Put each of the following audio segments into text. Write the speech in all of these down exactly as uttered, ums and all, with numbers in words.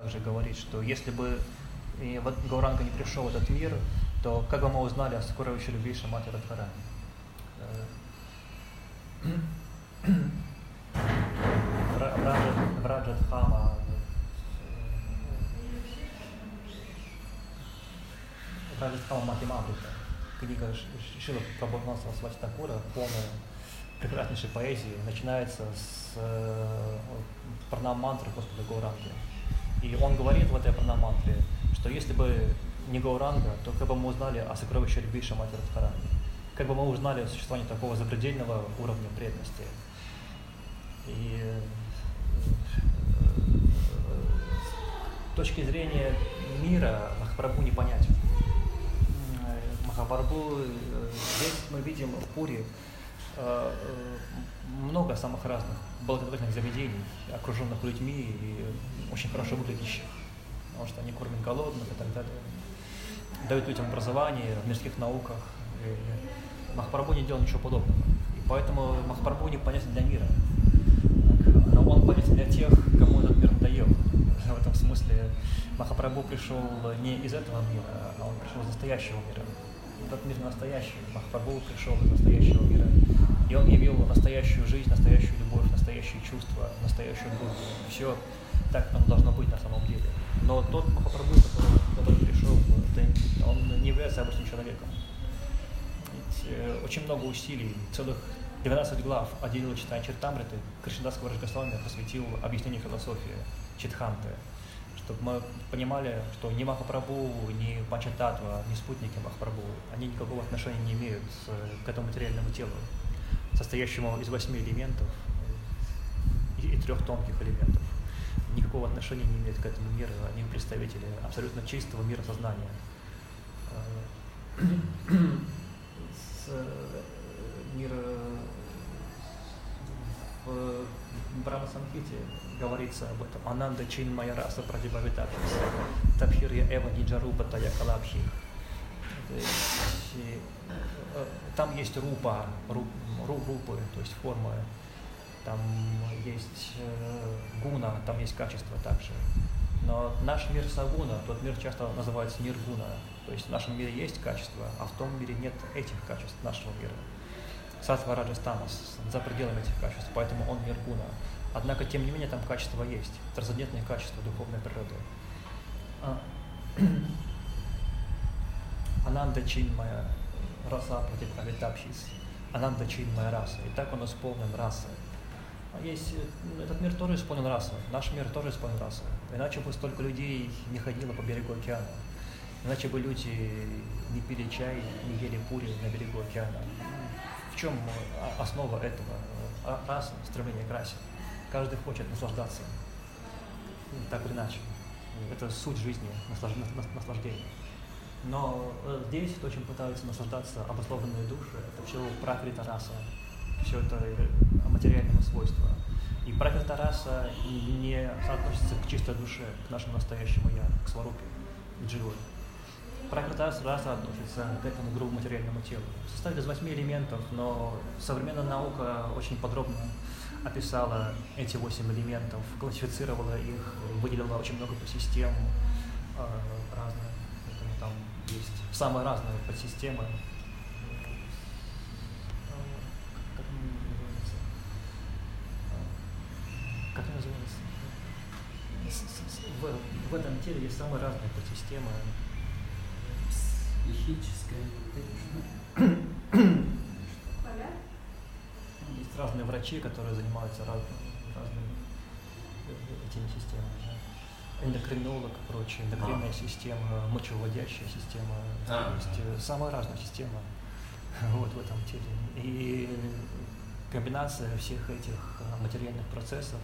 Также говорит, что если бы Гауранга не пришел в этот мир, то как бы мы узнали о сокровище любви Шримати Радхарани? Враджадхама, Враджадхама Матимамрита, книга Шрила Прабхупада Сарасвати Такура, полная прекраснейшей поэзии, начинается с э, пранам-мантры Господа Гауранги. И он говорит в этой пранам-мантре, что если бы не Гауранга, то как бы мы узнали о сокровище любви Шримати Радхарани, как бы мы узнали о существовании такого запредельного уровня преданности. И э, с точки зрения мира Махапрабху не понять. Махапрабху, здесь мы видим в Пури много самых разных благотворительных заведений, окруженных людьми и очень хорошо выглядящих, потому что они кормят голодных и так далее, дают людям образование в мирских науках. И Махапрабху не делал ничего подобного, и поэтому Махапрабху не понятен для мира, но он понятен для тех, кому этот мир надоел. В этом смысле Махапрабху пришел не из этого мира, а он пришел из настоящего мира. Этот мир настоящий. Махапрабху пришел из настоящего мира, и он явил настоящую жизнь, настоящую любовь, настоящие чувства, настоящую дружбу. Все так, как оно должно быть на самом деле. Но тот Махапрабху, который, который пришел, он не является обычным человеком. Ведь, э, очень много усилий, целых двенадцать глав отделило читание Чаритамриты, Кришнадас Каварадж Госвами посвятил объяснению философии Читханты, чтобы мы понимали, что ни Махапрабху, ни Панчататва, ни спутники Махапрабху, они никакого отношения не имеют к этому материальному телу, состоящему из восьми элементов и, и трех тонких элементов. Никакого отношения не имеют к этому миру, они представители абсолютно чистого мира сознания. Мир в Брахма Самхите говорится об этом. Ананда чин моя раса прадибавитапис, тапхирья эва ниджарупа тая калабхи. Там есть рупа, ру, ру, рупы, то есть формы. Там есть э, гуна, там есть качество также. Но наш мир сагуна, тот мир часто называется ниргуна. То есть в нашем мире есть качества, а в том мире нет этих качеств нашего мира. Сатва, раджас, тамас, за пределами этих качеств, поэтому он ниргуна. Однако, тем не менее, там качества есть, трансцендентные качества духовной природы. Ананда чин моя раса против авитапшис. Ананда чин моя раса. И так он исполнен расой. Есть, этот мир тоже исполнен расой, наш мир тоже исполнен расой. Иначе бы столько людей не ходило по берегу океана. Иначе бы люди не пили чай, не ели пури на берегу океана. В чем основа этого? Раса, стремление к расе. Каждый хочет наслаждаться, так или иначе. Это суть жизни, наслаждение. Но здесь то, чем пытаются наслаждаться обусловленные души, это все пракрита раса, все это материального свойства. И пракрита раса не относится к чистой душе, к нашему настоящему я, к сварупе, к дживу. Пракрита раса относится к этому грубому материальному телу. Состоит из восьми элементов, но современная наука очень подробно описала эти восемь элементов, классифицировала их, выделила очень много подсистем э, разных, поэтому там есть самые разные подсистемы. Как они называются? Как они называются? В, в этом теле есть самые разные подсистемы. Психическая. Есть разные врачи, которые занимаются разными, разными этими системами. Да? Эндокринолог и прочее, эндокринная а. система, мочевыводящая система. А. Есть самая разная система вот, в этом теле. И комбинация всех этих материальных процессов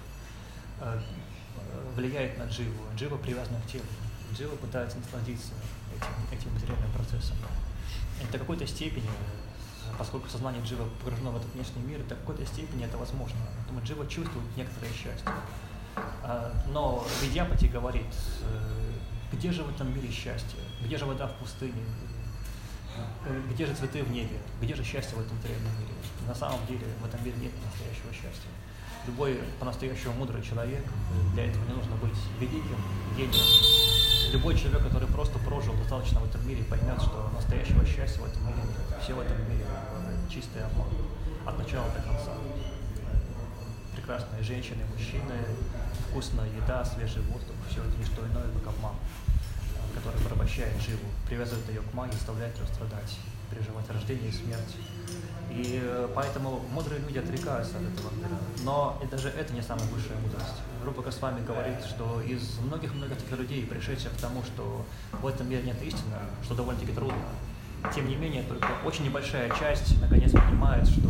влияет на дживу. Джива привязана к телу. Джива пытается насладиться этим, этим материальным процессом. И до какой-то степени, поскольку сознание джива погружено в этот внешний мир, до какой-то степени это возможно. Поэтому джива чувствует некоторое счастье. Но Видьяпати говорит, где же в этом мире счастье? Где же вода в пустыне? Где же цветы в небе? Где же счастье в этом материальном мире? На самом деле в этом мире нет настоящего счастья. Любой по-настоящему мудрый человек, для этого не нужно быть великим, гением. Любой человек, который просто прожил достаточно в этом мире, поймет, что настоящего счастья в этом мире нет. Все в этом мире чистый обман, от начала до конца. Прекрасные женщины, мужчины, вкусная еда, свежий воздух, все это не что иное, как обман, который порабощает живу, привязывает ее к мане, заставляет ее страдать, переживать рождение и смерть. И поэтому мудрые люди отрекаются от этого мира. Но и даже это не самая высшая мудрость. Руpa Госвами говорит, что из многих-многих таких людей, пришедших к тому, что в этом мире нет истины, что довольно-таки трудно, тем не менее, только очень небольшая часть наконец понимает, что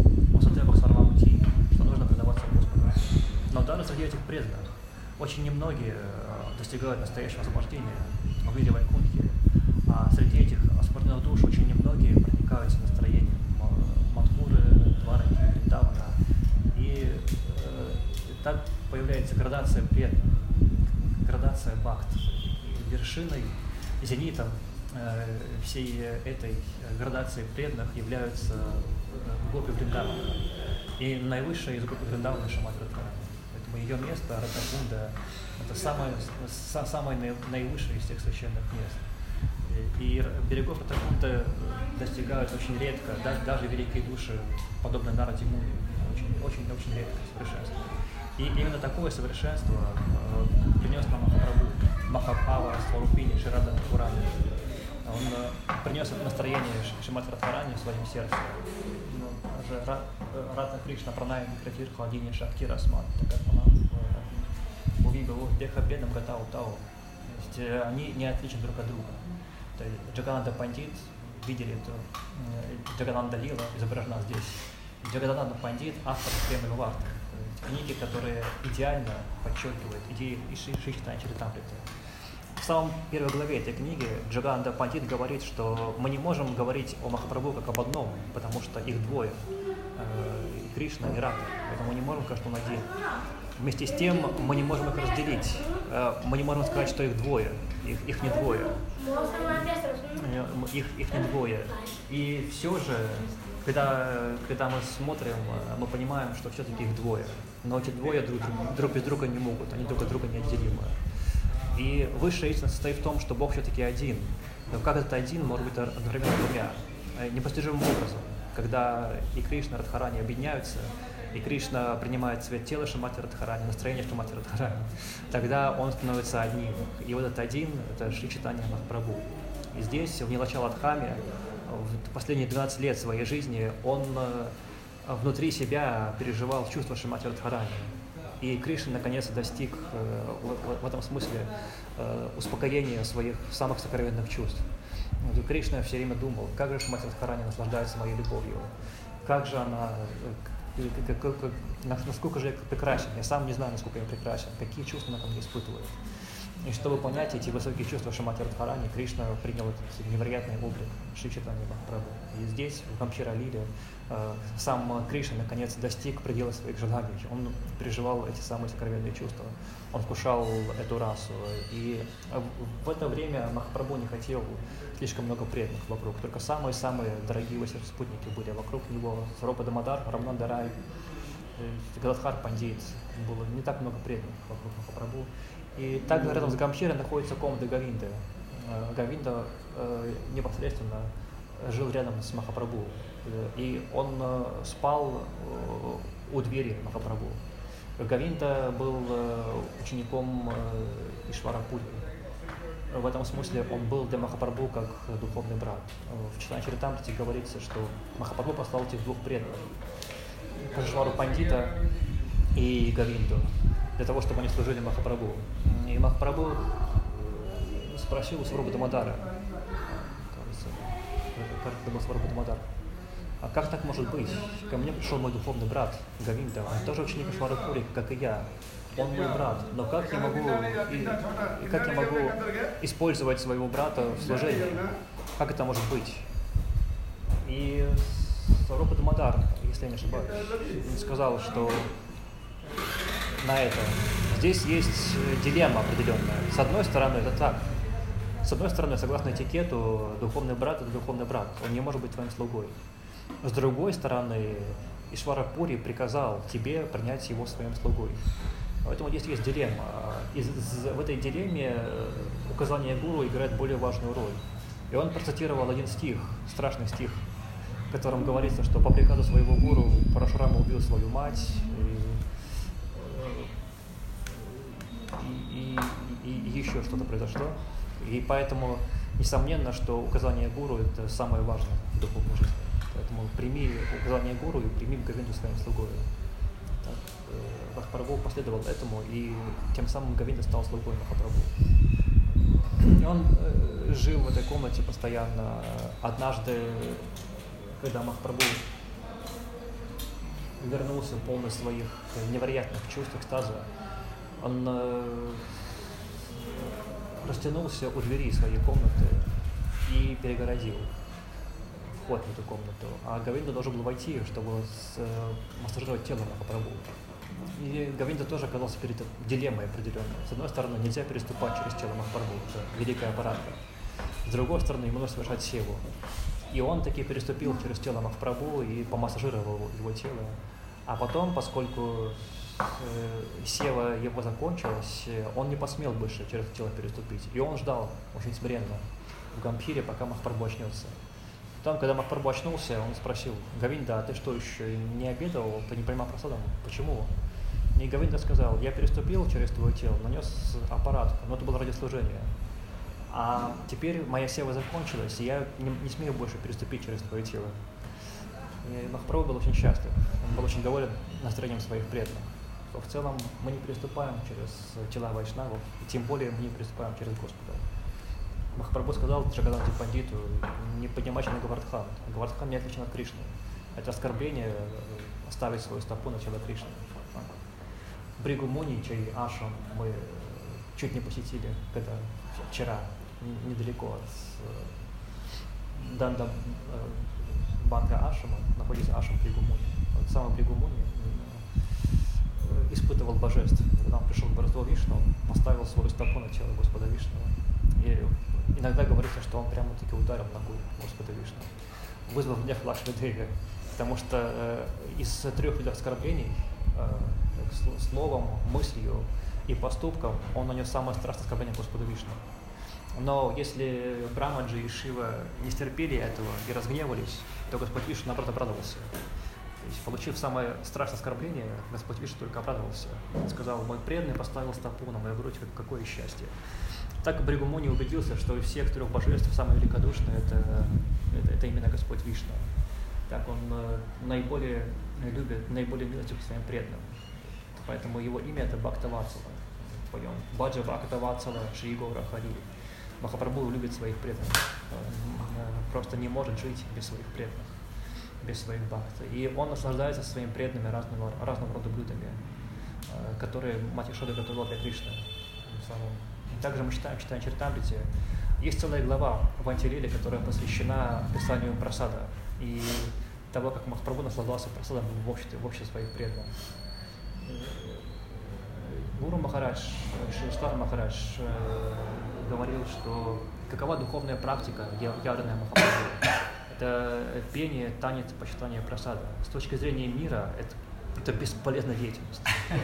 что нужно предаваться Господу. Но даже среди этих преданных очень немногие достигают настоящего освобождения в мире Вайкунтхи, а среди этих освобожденных душ очень немногие проникаются настроением Мадхуры, Двараки, Вриндавана. И э, так появляется градация преданных, градация бхакт. И вершиной, зенитом э, всей этой градации преданных являются э, гопи Вриндавана. И наивысшая из гопи Вриндавана Шримати Радхарани. Поэтому ее место, Радхакунда, это самое, самое наивысшее из всех священных мест. И берегов Радхакунда достигают очень редко, даже, даже великие души, подобные Нараде Муни, очень-очень редко совершенство. И именно такое совершенство э, принес нам Махапрабху, Махабхава, Сварупини, Ширада Пурани. Он э, принес это настроение Шримати Радхарани в своем сердце. Радха Кришна Пранай Микрафир Хладини Шакти Расмат, так как она увидела Деха Бедам Гатау Тау. То есть они не отличны друг от друга. Джагананда Пандит, видели эту Джагананда Лила, изображена здесь. Джагананда Пандит, автор Премы Варты, книги, которые идеально подчеркивают идеи Шри Чайтанья Чаритамриты. В самом первой главе этой книги Джагананда Пандит говорит, что мы не можем говорить о Махапрабху как об одном, потому что их двое, и Кришна, и Радха, поэтому мы не можем сказать, что он один. Вместе с тем мы не можем их разделить, мы не можем сказать, что их двое, их, их не двое, их, их не двое. И все же, когда, когда мы смотрим, мы понимаем, что все-таки их двое, но эти двое друг, друг без друга не могут, они друг от друга неотделимы. И высшая истина состоит в том, что Бог все-таки один. Но как этот один может быть одновременно двумя? Непостижимым образом, когда и Кришна, и Радхарани объединяются, и Кришна принимает цвет тела Шримати Радхарани, настроение Шримати Радхарани, тогда он становится одним. И вот этот один – это Шри Чайтанья Махапрабху. И здесь, в Нилачаладхаме, в последние двенадцать лет своей жизни, он внутри себя переживал чувство Шримати Радхарани. И Кришна наконец достиг э, в, в этом смысле э, успокоения своих самых сокровенных чувств. И Кришна все время думал, как же Шримати Радхарани наслаждается моей любовью, как же она, как, как, как, насколько же я прекрасен, я сам не знаю, насколько я прекрасен, какие чувства она ко мне испытывает. И чтобы понять эти высокие чувства Шримати Радхарани, Кришна принял этот невероятный облик Шри Чайтаньи Махапрабху. И здесь, в Гамбхира-лиле, сам Кришна наконец достиг предела своих желаний. Он переживал эти самые сокровенные чувства. Он вкушал эту расу. И в это время Махапрабху не хотел слишком много преданных вокруг. Только самые-самые дорогие его спутники были вокруг него. Сварупа Дамодар, Рамнанда Рай, Гададхар Пандит. Было не так много преданных вокруг Махапрабху. И также рядом с Гамбхирой находится комната Говинды. Говинда э, непосредственно жил рядом с Махапрабху. И он э, спал э, у двери Махапрабху. Говинда был э, учеником э, Ишварапури. В этом смысле он был для Махапрабху как духовный брат. В Чайтанья Чаритамрите говорится, что Махапрабху послал этих двух преданных, Кашвару Пандита и Говинду, для того, чтобы они служили Махапрабху. И Махапрабху спросил у Сварупы Дамодара, кажется, это был Сварупа Дамодар, а как так может быть? Ко мне пришел мой духовный брат Говинда, он тоже ученик Ишварапури, как и я. Он мой брат, но как я могу, и, и как я могу использовать своего брата в служении? Как это может быть? И Сварупа Дамодар, если я не ошибаюсь, сказал, что на это здесь есть дилемма определенная. С одной стороны, это так. С одной стороны, согласно этикету, духовный брат – это духовный брат. Он не может быть твоим слугой. С другой стороны, Ишвара-Пури приказал тебе принять его своим слугой. Поэтому здесь есть дилемма. И в этой дилемме указание гуру играет более важную роль. И он процитировал один стих, страшный стих, в котором говорится, что по приказу своего гуру Парашурама убил свою мать, и, и, и, и еще что-то произошло. И поэтому несомненно, что указание гуру – это самое важное в духовной жизни. Поэтому прими указание гуру и прими Говинду своим слугой. Махапрабху последовал этому, и тем самым Говинда стал слугой Махапрабху. Он э, жил в этой комнате постоянно. Однажды, когда Махапрабху вернулся полный своих невероятных чувств, экстаза, он э, растянулся у двери своей комнаты и перегородил вход в эту комнату. А Говинда должен был войти, чтобы с, э, массажировать тело Махапрабху. И Говинда тоже оказался перед дилеммой определенной. С одной стороны, нельзя переступать через тело Махапрабху, это великая аппаратка. С другой стороны, ему нужно совершать севу. И он таки переступил через тело Махапрабху и помассажировал его тело. А потом, поскольку э, сева его закончилась, он не посмел больше через тело переступить. И он ждал очень смиренно в Гамбхире, пока Махапрабху очнется. Потом, когда Махапрабху очнулся, он спросил: Говинда, а ты что, еще не обедал? Ты не принимал просадом? Почему? И Говинда сказал: я переступил через твое тело, нанес аппарат, но это было ради служения. А теперь моя сева закончилась, и я не, не смею больше переступить через твое тело. И Махапрабху был очень счастлив, он был очень доволен настроением своих преданных. В целом мы не переступаем через тела вайшнавов, и тем более мы не переступаем через Господа. Махапрабху сказал Джаганнатху Пандиту не поднимать на Гавардхан. Гавардхан не отличен от Кришны. Это оскорбление ставить свою стопу на тело Кришны. Бригу Муни, чей ашрам мы чуть не посетили, когда вчера, недалеко от Данда Банга ашрама, находится ашрам Бригу Муни. Вот сам Бригу Муни испытывал божеств. Когда он пришел к божеству Вишну, он поставил свою стопу на тело Господа Вишну. И иногда говорится, что он прямо-таки ударил ногой Господа Вишну, вызвав гнев Лакшми-Деви, потому что э, из трех видов оскорблений э, словом, мыслью и поступком он нанес самое страшное оскорбление Господу Вишну. Но если Брамаджи и Шива не стерпели этого и разгневались, то Господь Вишну, наоборот, обрадовался. То есть, получив самое страшное оскорбление, Господь Вишну только обрадовался. Он сказал: мой преданный поставил стопу на мою грудь, какое счастье. Так Бригу Муни убедился, что из всех трех божеств самое великодушное это, это, это именно Господь Вишну. Так он э, наиболее любит, наиболее милостив к своим преданным. Поэтому его имя это Бхактаватсала. Поем Баджа Бхактаватсала Шри Гора Хари. Махапрабху любит своих преданных. Он просто не может жить без своих преданных, без своих бхакта. И он наслаждается своими преданными разного, разного рода блюдами, которые Мать Ешода готовила для Кришны. Также мы читаем, читаем Чаритамрите. Есть целая глава в Антилиле, которая посвящена описанию прасада и того, как Махапрабху наслаждался прасадом в обществе, в обществе своих преданных. Гуру Махарадж, Шри Махарадж говорил, что какова духовная практика явленная Махапрабху? Это пение, танец, почитание прасада. С точки зрения мира это, это бесполезная деятельность.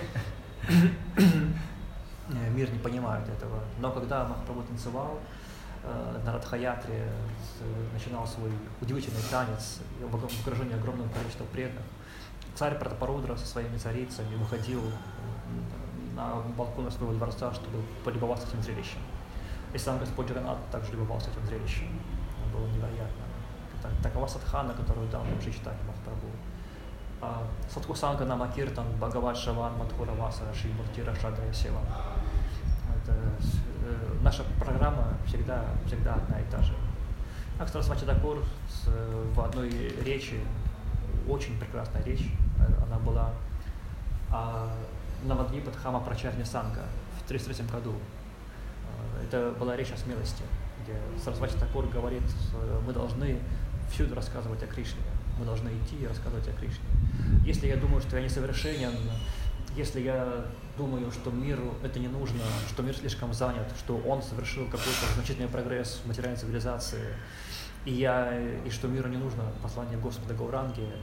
Мир не понимает этого. Но когда Махапрабху танцевал э, на Радха-ятре, э, начинал свой удивительный танец в окружении огромного количества преданных, царь Пратапарудра со своими царицами выходил на балкон своего дворца, чтобы полюбоваться этим зрелищем. И сам Господь Джаганнат также любовался этим зрелищем. Это было невероятно. Так, такова садхана, которую дал нам Шри-Чайтанья Махапрабху. Садхусанга Намакиртан, Бхагават Шаван, Мадхура Васара, Шри Муртира Шадрая Сева. Это э, наша программа всегда, всегда одна и та же. Так, Сарасвати Такур в одной речи, очень прекрасная речь, она была о Навадвипадхама Прачарья Санга в тридцать третьем году. Это была речь о смелости, где Сарасвати Такур говорит, мы должны всюду рассказывать о Кришне. Мы должны идти и рассказывать о Кришне. Если я думаю, что я несовершенен, если я думаю, что миру это не нужно, что мир слишком занят, что он совершил какой-то значительный прогресс в материальной цивилизации, и, я, и что миру не нужно послание Господа Гауранги,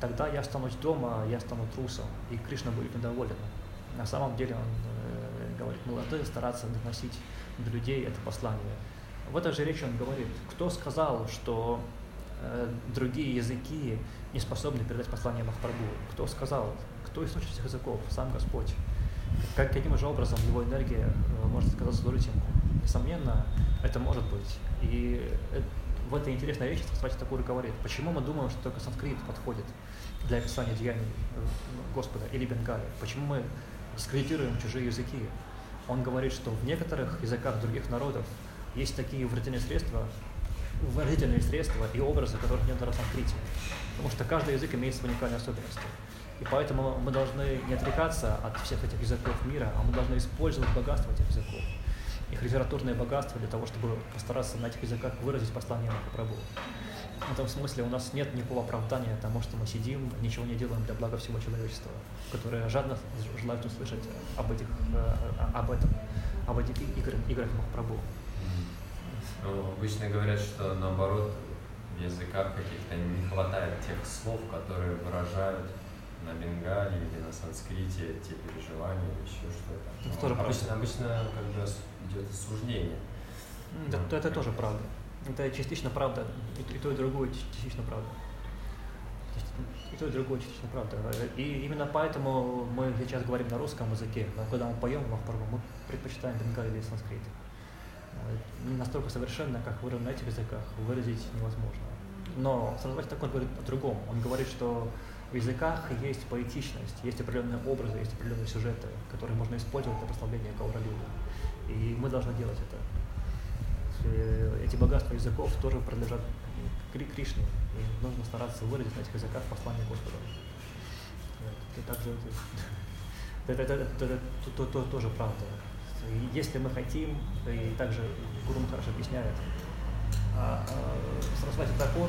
тогда я останусь дома, я стану трусом, и Кришна будет недоволен. На самом деле он э, говорит, мы должны стараться доносить до людей это послание. В этой же речи он говорит, кто сказал, что э, другие языки не способны передать послание Махапрабху? Кто сказал? Кто источник этих языков? Сам Господь. Как, каким же образом его энергия э, может сказать служить ему? Несомненно, это может быть. И э, в этой интересной речи Сарасвати Такур говорит, почему мы думаем, что только санскрит подходит для описания деяний Господа или Бенгали? Почему мы дискредитируем чужие языки? Он говорит, что в некоторых языках других народов есть такие выразительные средства, выразительные средства и образы, которых нет на санскрите. Потому что каждый язык имеет свои уникальные особенности. И поэтому мы должны не отрекаться от всех этих языков мира, а мы должны использовать богатство этих языков, их литературное богатство для того, чтобы постараться на этих языках выразить послание Махапрабху. В этом смысле у нас нет никакого оправдания тому, что мы сидим, ничего не делаем для блага всего человечества, которое жадно желает услышать об этих, об этом, об этих играх, играх Махапрабху. Ну, обычно говорят, что наоборот в языках каких-то не хватает тех слов, которые выражают на бенгале или на санскрите те переживания или еще что-то. Это тоже обычно, обычно как бы идет осуждение. Да, это, это тоже правда. Это частично правда, и, и то, и другое частично правда. И то, и другое частично правда. И именно поэтому мы сейчас говорим на русском языке, но когда мы поем Махапрабху, мы предпочитаем бенгали или санскрит. Не настолько совершенно, как выражено на этих языках, выразить невозможно. Но Сарасвати Такур говорит о другом. Он говорит, что в языках есть поэтичность, есть определенные образы, есть определенные сюжеты, которые можно использовать для прославления Гауралилы. И мы должны делать это. Эти богатства языков тоже принадлежат Кришне, и нужно стараться выразить на этих языках послание Господа. И также это, это, это, это, это, это тоже правда. И если мы хотим, и также Гуру Махарадж объясняет, Сарасвати Такур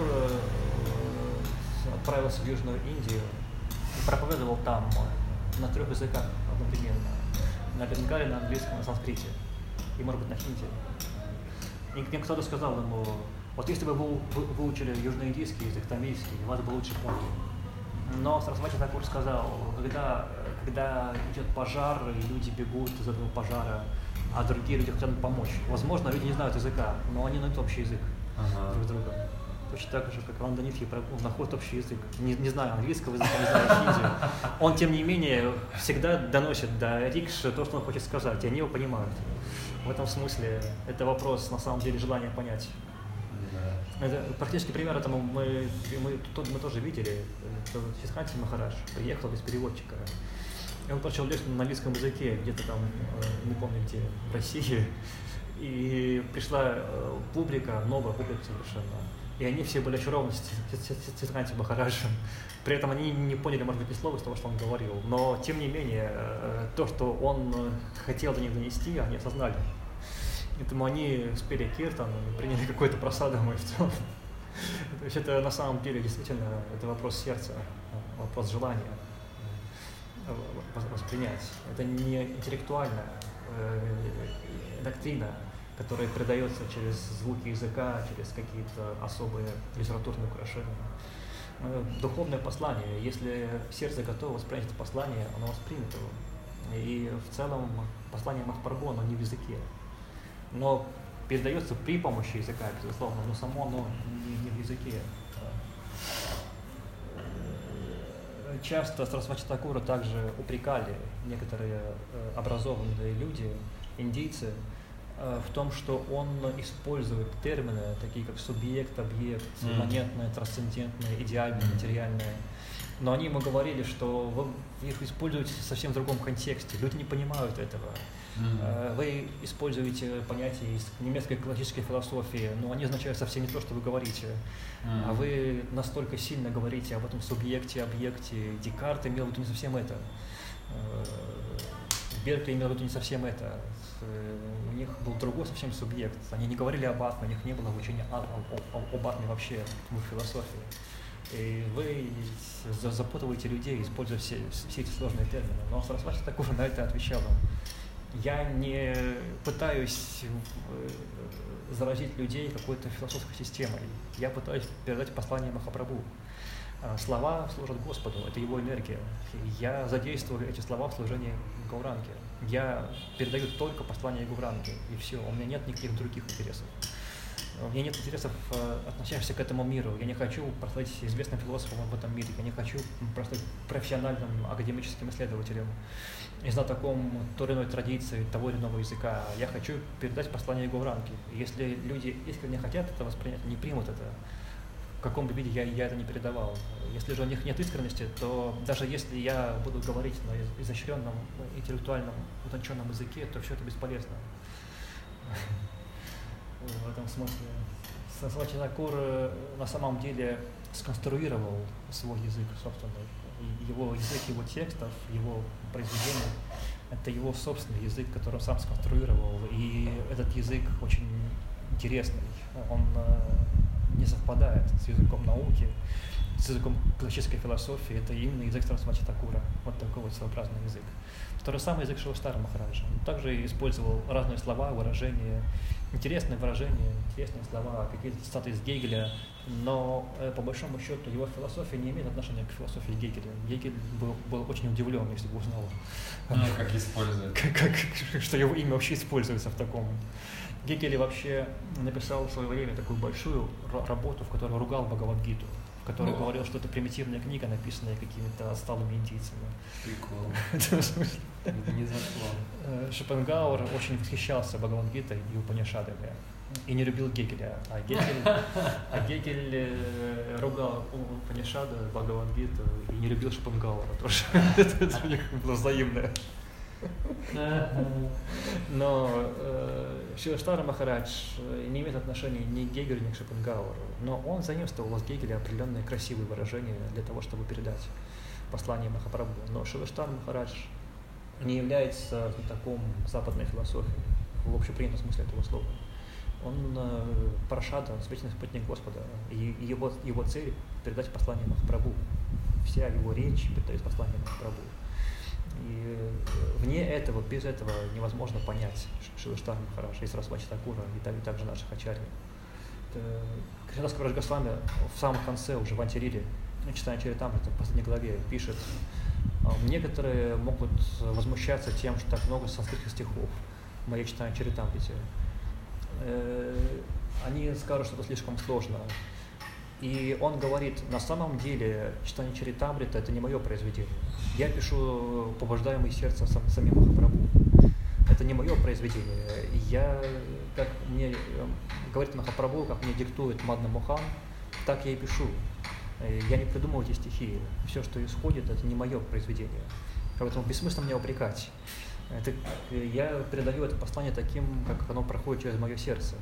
отправился в Южную Индию и проповедовал там на трех языках одновременно. На бенгале, на английском, на санскрите. И, может быть, на хинди. И к ним кто-то сказал ему, вот если бы вы выучили южноиндийский язык, тамильский, вас бы лучше поняли. Но Сарасвати Такур сказал, когда, когда идет пожар, и люди бегут из этого пожара, а другие люди хотят помочь. Возможно, люди не знают языка, но они найдут общий язык ага. друг с другом. Точно так же, как Иван Данитхи находит общий язык. Не, не знаю английского языка, не знаю хинди. Он, тем не менее, всегда доносит до рикши то, что он хочет сказать, и они его понимают. В этом смысле это вопрос, на самом деле, желания понять. Да. Это, практически пример этому мы, мы, тут мы тоже видели. Сиддханти Махарадж приехал без переводчика. И он прочел лекцию на английском языке, где-то там, не помню где, в России. И пришла публика, новая публика совершенно. И они все были очарованы Сиддханти Махараджем. При этом они не поняли, может быть, ни слова из того, что он говорил. Но, тем не менее, то, что он хотел до них донести, они осознали. Поэтому они спели киртан, приняли какой-то просадом и в целом. То есть это на самом деле действительно это вопрос сердца, вопрос желания воспринять. Это не интеллектуальная доктрина, которая передается через звуки языка, через какие-то особые литературные украшения. Духовное послание, если сердце готово воспринять это послание, оно воспримет его. И в целом послание Махапрабху, оно не в языке, но передается при помощи языка, безусловно, но само оно не, не в языке. Часто Сарасвати Такура также упрекали некоторые образованные люди, индийцы, в том, что он использует термины, такие как субъект, объект, имманентное, трансцендентное, идеальное, материальное. Но они ему говорили, что вы их используете в совсем другом контексте, люди не понимают этого. Mm-hmm. Вы используете понятия из немецкой классической философии, но они означают совсем не то, что вы говорите. Mm-hmm. А вы настолько сильно говорите об этом субъекте, объекте. Декарт имел в виду не совсем это. Беркли имел в виду не совсем это. У них был другой совсем субъект. Они не говорили об атме, у них не было обучения об атме вообще в философии. И вы запутываете людей, используя все, все эти сложные термины. Но Сарасвати Такур на это отвечал вам. Я не пытаюсь заразить людей какой-то философской системой. Я пытаюсь передать послание Махапрабху. Слова служат Господу, это его энергия. Я задействую эти слова в служении Гауранге. Я передаю только послание Гауранги, и все, у меня нет никаких других интересов. У меня нет интересов, относящихся к этому миру. Я не хочу прослыть известным философом в этом мире. Я не хочу прослыть профессиональным академическим исследователем и знатоком той или иной традиции, того или иного языка. Я хочу передать послание Гауранги. Если люди искренне хотят это воспринять, они примут это. В каком бы виде я, я это не передавал. Если же у них нет искренности, то даже если я буду говорить на изощренном, интеллектуальном, утонченном языке, то все это бесполезно. В этом смысле Свати Такур на самом деле сконструировал свой язык собственный. Его язык, его текстов, его произведений – это его собственный язык, который он сам сконструировал. И этот язык очень интересный. Он не совпадает с языком науки, с языком классической философии. Это именно язык Свати Такура. Вот такой вот своеобразный язык. То же самое язык Шривастара Махараджа. Он также использовал разные слова, выражения, интересные выражения, интересные слова, какие-то цитаты из Гегеля, но э, по большому счету его философия не имеет отношения к философии Гегеля. Гегель был, был очень удивлен, если бы узнал, ну, как использует. Как, как, что его имя вообще используется в таком. Гегель вообще написал в свое время такую большую работу, в которой ругал Бхагавад-гиту, в которой ну. говорил, что это примитивная книга, написанная какими-то отсталыми индийцами. Прикол. Не зашло. Шопенгауэр очень восхищался Бхагавад-гитой и Упанишадами и не любил Гегеля. А Гегель, а Гегель ругал Упанишады, Бхагавад-гиту и не любил Шопенгауэра тоже. Это у них было взаимное. Но э, Шривастара Махарадж не имеет отношения ни к Гегелю, ни к Шопенгауэру, но он заимствовал от Гегеля определенные красивые выражения для того, чтобы передать послание Махапрабху. Но Шривастара Махарадж не является знатоком западной философии в общепринятом смысле этого слова. Он э, парашада, священный спутник Господа, и его, его цель – передать послание Махапрабху. Вся его речь передает послание Махапрабху. И вне этого, без этого невозможно понять Шривастара Махараджа и Сарасвати Такура, и, так, и также наших ачарьев. Кришнадас Кавирадж Госвами в самом конце, уже в Антирире, читая Чаритамриту, в последней главе, пишет: некоторые могут возмущаться тем, что так много санскритских стихов в моей читании Чаритамрите. Они скажут, что это слишком сложно. И он говорит: на самом деле читание Чаритамрита – это не мое произведение. Я пишу побуждаемый сердцем сам, самим Махапрабху. Это не мое произведение. Я, как мне говорит Махапрабху, как мне диктует Мадна Мохан, так я и пишу. Я не придумал эти стихи. Все, что исходит, это не мое произведение. Поэтому бессмысленно меня упрекать. Это, я передаю это послание таким, как оно проходит через мое сердце.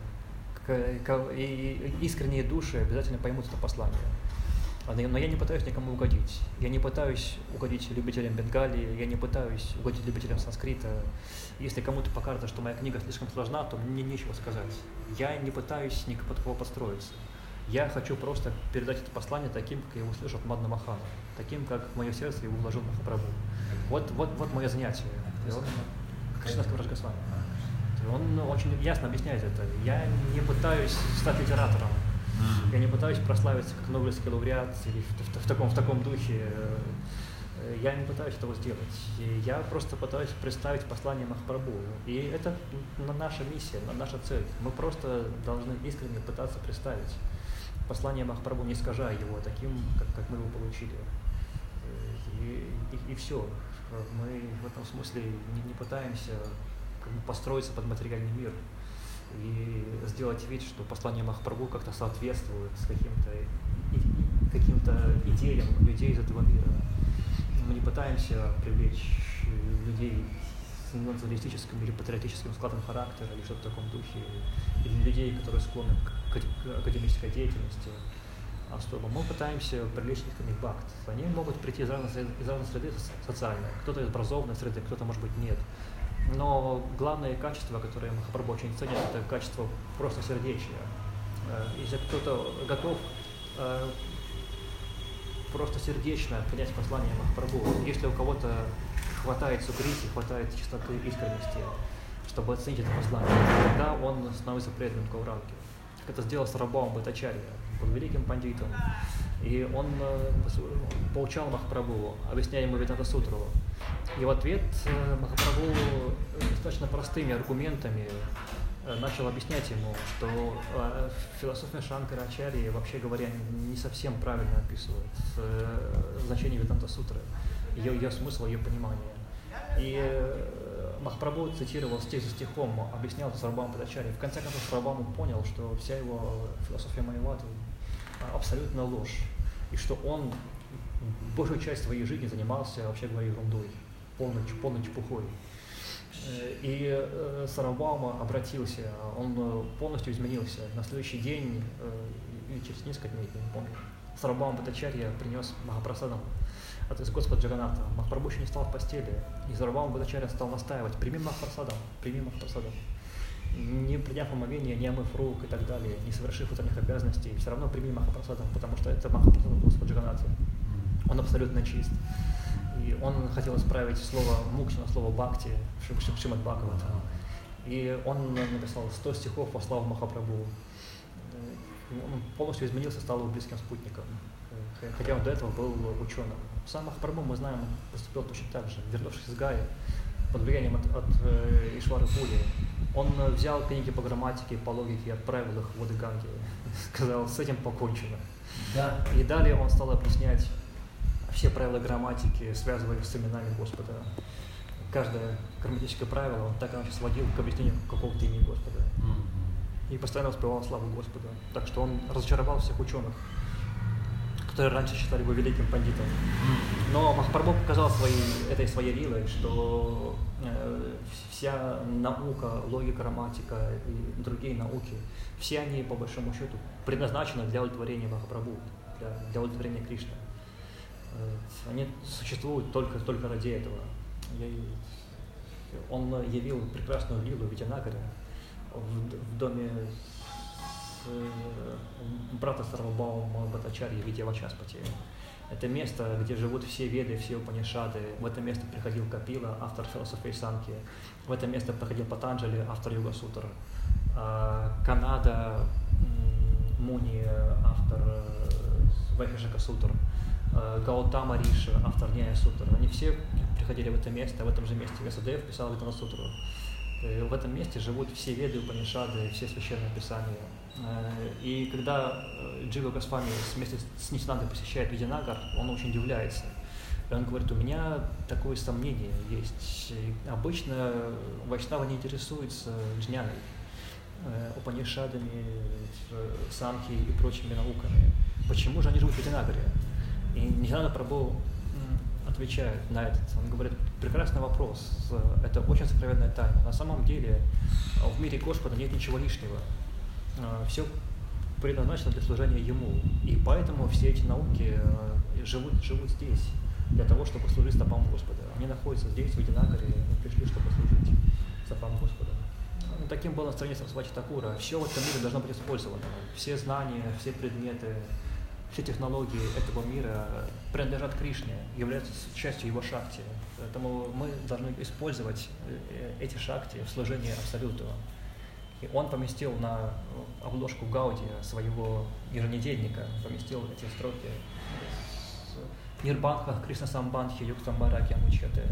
И искренние души обязательно поймут это послание. Но я не пытаюсь никому угодить. Я не пытаюсь угодить любителям Бенгалии, я не пытаюсь угодить любителям санскрита. Если кому-то покажется, что моя книга слишком сложна, то мне нечего сказать. Я не пытаюсь ни под кого подстроиться. Я хочу просто передать это послание таким, как я его слышу от Мадна Мохана, таким, как в мое сердце его вложил Махапрабху. Вот, вот, вот мое занятие. Кришнадас Кавирадж Госвами. Он очень ясно объясняет это. Я не пытаюсь стать литератором. Я не пытаюсь прославиться как нобелевский лауреат или в, в, в, таком, в таком духе. Я не пытаюсь этого сделать. Я просто пытаюсь представить послание Махапрабху. И это наша миссия, наша цель. Мы просто должны искренне пытаться представить послание Махапрабху, не искажая его таким, как, как мы его получили. И, и, и все. Мы в этом смысле не, не пытаемся построиться под материальный мир и сделать вид, что послание Махапрабху как-то соответствует каким-то каким-то идеям людей из этого мира. Мы не пытаемся привлечь людей с националистическим или патриотическим складом характера или что-то в таком духе, или людей, которые склонны к академической деятельности особо. Мы пытаемся привлечь искренних бхакт. Они могут прийти из разной, из разной среды социальной. Кто-то из образованной среды, кто-то, может быть, нет. Но главное качество, которое Махапрабху очень ценит, это качество просто сердечия. Если кто-то готов просто сердечно принять послание Махапрабху, если у кого-то хватает сукрити, хватает чистоты, искренности, чтобы оценить это послание, тогда он становится преданным Гауранге. как это сделал Сарвабхаума Бхаттачарья, был великим пандитом. И он поучал Махапрабху, объясняя ему Веданта-сутру. И в ответ Махапрабху достаточно простыми аргументами начал объяснять ему, что философия Шанкара-ачарьи, вообще говоря, не совсем правильно описывает значение Веданта-сутры, ее, ее смысл, ее понимание. И Махапрабху цитировал стих за стихом, объяснял это Сарвабхаума Бхаттачарьи. В конце концов, Сарвабхаума понял, что вся его философия Майявады абсолютно ложь, и что он большую часть своей жизни занимался, вообще говоря, ерундой, полной, полной чепухой. И э, Сарвабхаума обратился, он полностью изменился. На следующий день, э, или через несколько дней, я не помню, Сарвабхаума Бхаттачарья принес Махапрасадам от из Господа Джаганната. Махапрабху еще не стал в постели, и Сарвабхаума Бхаттачарья стал настаивать: прими Махапрасадам, прими Махапрасадам. Не приняв омовение, не омыв рук и так далее, не совершив утренних обязанностей, все равно прими Махапрасадам, потому что это Махапрасадам Господа Джаганната. Он абсолютно чист. И он хотел исправить слово мукти на слово бхакти в Шримад Бхагавата. И он написал сто стихов по славу Махапрабху. Он полностью изменился, стал его близким спутником, хотя он до этого был ученым. Сам Махапрабху, мы знаем, поступил точно так же, вернувшись из Гаи, под влиянием от, от э, Ишвары Пури. Он взял книги по грамматике, по логике и отправил их в воды Ганги. Сказал, с этим покончено. Да. И далее он стал объяснять все правила грамматики, связывая их с именами Господа. Каждое грамматическое правило он так иначе сводил к объяснению какого-то имени Господа. И постоянно воспевал славу Господа. Так что он разочаровал всех ученых, которые раньше считали его великим пандитом. Но Махапрабху показал своей, этой своей рилой, что э, вся наука, логика, грамматика и другие науки, все они, по большому счету, предназначены для удовлетворения Махапрабху, для, для удовлетворения Кришны. Э, они существуют только, только ради этого. Он явил прекрасную лилу в Видянагаре, в, в доме брата Сарвабхаума Бхаттачарьи Видьявачаспати. Это место, где живут все веды, все Упанишады. В это место приходил Капила, автор философии Санки. В это место приходил Патанджали, автор Йога-сутр. Канада Муни, автор Вайхашака-сутр. Гаутама Риши, автор Няя-сутр. Они все приходили в это место. В этом же месте Вьясадев писал Веданта-сутру. В этом месте живут все веды, Упанишады, все священные писания. И когда Джива Госвами вместе с Нитьянандой посещает Видянагар, он очень удивляется. И он говорит, у меня такое сомнение есть. Обычно вайшнавы не интересуются джняной, Упанишадами, Санхи и прочими науками. Почему же они живут в Видянагаре? И Нитьянанда Прабху отвечает на этот. Он говорит, прекрасный вопрос, это очень сокровенная тайна. На самом деле в мире Господа нет ничего лишнего. Все предназначено для служения Ему. И поэтому все эти науки живут, живут здесь, для того, чтобы служить стопам Господа. Они находятся здесь, в Видянагаре, и пришли, чтобы служить стопам Господа. Ну, таким было настроение Сарасвати Такура. Все в этом мире должно быть использовано. Все знания, все предметы, все технологии этого мира принадлежат Кришне, являются частью его шакти. Поэтому мы должны использовать эти шакти в служении Абсолюту. И он поместил на обложку Гаудия своего еженедельника, поместил эти строки Нирбанха, Кришна Самбандхи, Юктамбараки Амучете.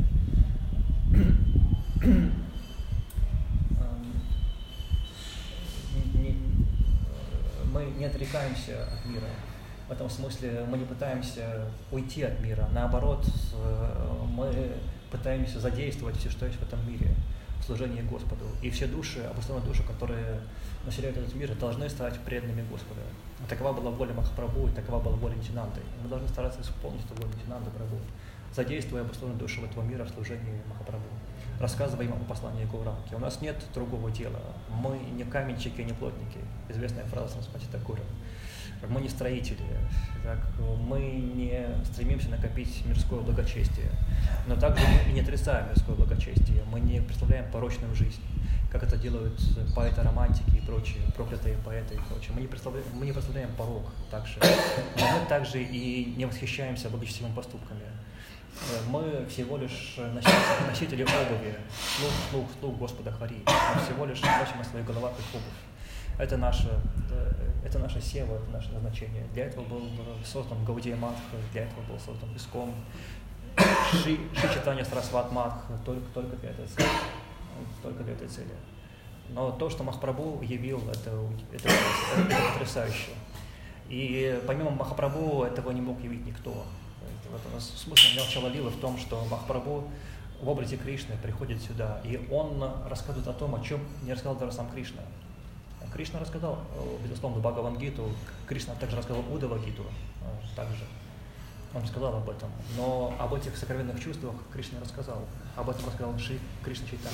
Мы не отрекаемся от мира. В этом смысле мы не пытаемся уйти от мира. Наоборот, мы пытаемся задействовать все, что есть в этом мире, в служении Господу. И все души, обусловленные души, которые населяют этот мир, должны стать преданными Господу. Такова была воля Махапрабху, и такова была воля Нитьянанды. Мы должны стараться исполнить эту волю Нитьянанды Прабху, задействуя обусловленные души этого мира в служении Махапрабху, рассказывая им о послании Гауранги. У нас нет другого дела. Мы не каменщики, не плотники. Известная фраза Сарасвати Такура. Мы не строители, так, мы не стремимся накопить мирское благочестие, но также мы и не отрицаем мирское благочестие, мы не представляем порочную жизнь, как это делают поэты-романтики и прочие, проклятые поэты и прочее. Мы не представляем, мы не представляем порок также, но мы также и не восхищаемся благочестивыми поступками. Мы всего лишь носители, носители обуви, слуг, слуг, слуг Господа Хари, мы всего лишь носим на своих головах их обувь. Это наше, это наше сева, это наше назначение. Для этого был создан Гаудия Матх, для этого был создан Искон. Ши, Ши Чайтанья Сарасват Матх только, только для этой цели. Только для этой цели. Но то, что Махапрабху явил, это, это, это, это потрясающе. И помимо Махапрабху этого не мог явить никто. Вот смысл начала лилы в том, что Махапрабху в образе Кришны приходит сюда, и он рассказывает о том, о чем не рассказал даже сам Кришна. Кришна рассказал, безусловно, Бхагаван-гиту, Кришна также рассказал Удава-гиту, также. Он сказал об этом, но об этих сокровенных чувствах Кришна не рассказал. Об этом рассказал Шри Кришна Чайтанья.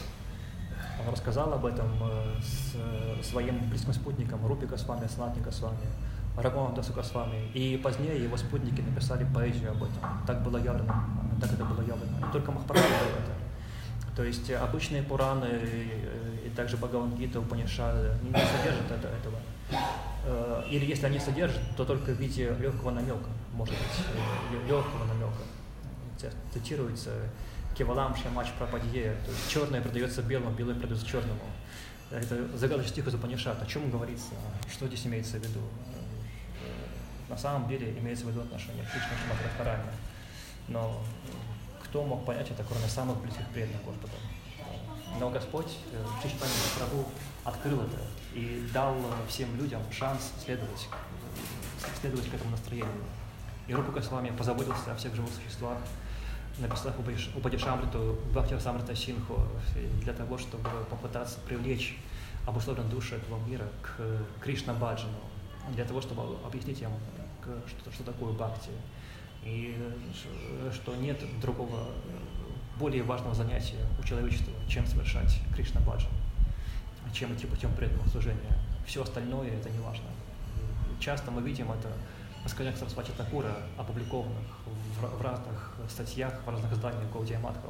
Он рассказал об этом с своим близким спутником Рупи Госвами, Санатани Госвами, Рагунатасу Госвами. И позднее его спутники написали поэзию об этом. Так было явлено, так это было явлено. И только Махапрабху было это. То есть обычные Пураны и также Бхагаван-гита, Упанишады не содержат это, этого. Или если они содержат, то только в виде легкого намека, может быть, легкого намека. Цитируется Кевалам Шамач Прападье, то есть черное продается белому, белое продается черному. Это загадочный стих из Упанишад. О чем говорится? Что здесь имеется в виду? На самом деле имеется в виду отношение к Кришне Шримад Радхарани. Но кто мог понять это, кроме самых близких преданных Господа? Но Господь, Шри Чайтанья Махапрабху, открыл это и дал всем людям шанс следовать, следовать к этому настроению. И Рупа Госвами позаботился о всех живых существах, написав Упадишамриту, Бхакти-расамрита Синху, для того, чтобы попытаться привлечь обусловленные души этого мира к Кришна-баджану, для того, чтобы объяснить им, что, что такое бхакти, и что нет другого, более важного занятия у человечества, чем совершать Кришна-баджан, чем идти путем преданного служения. Все остальное это не важно. Часто мы видим это в сказаниях Сарасвати Такура, опубликованных в, в разных статьях, в разных изданиях Гаудия Матхов.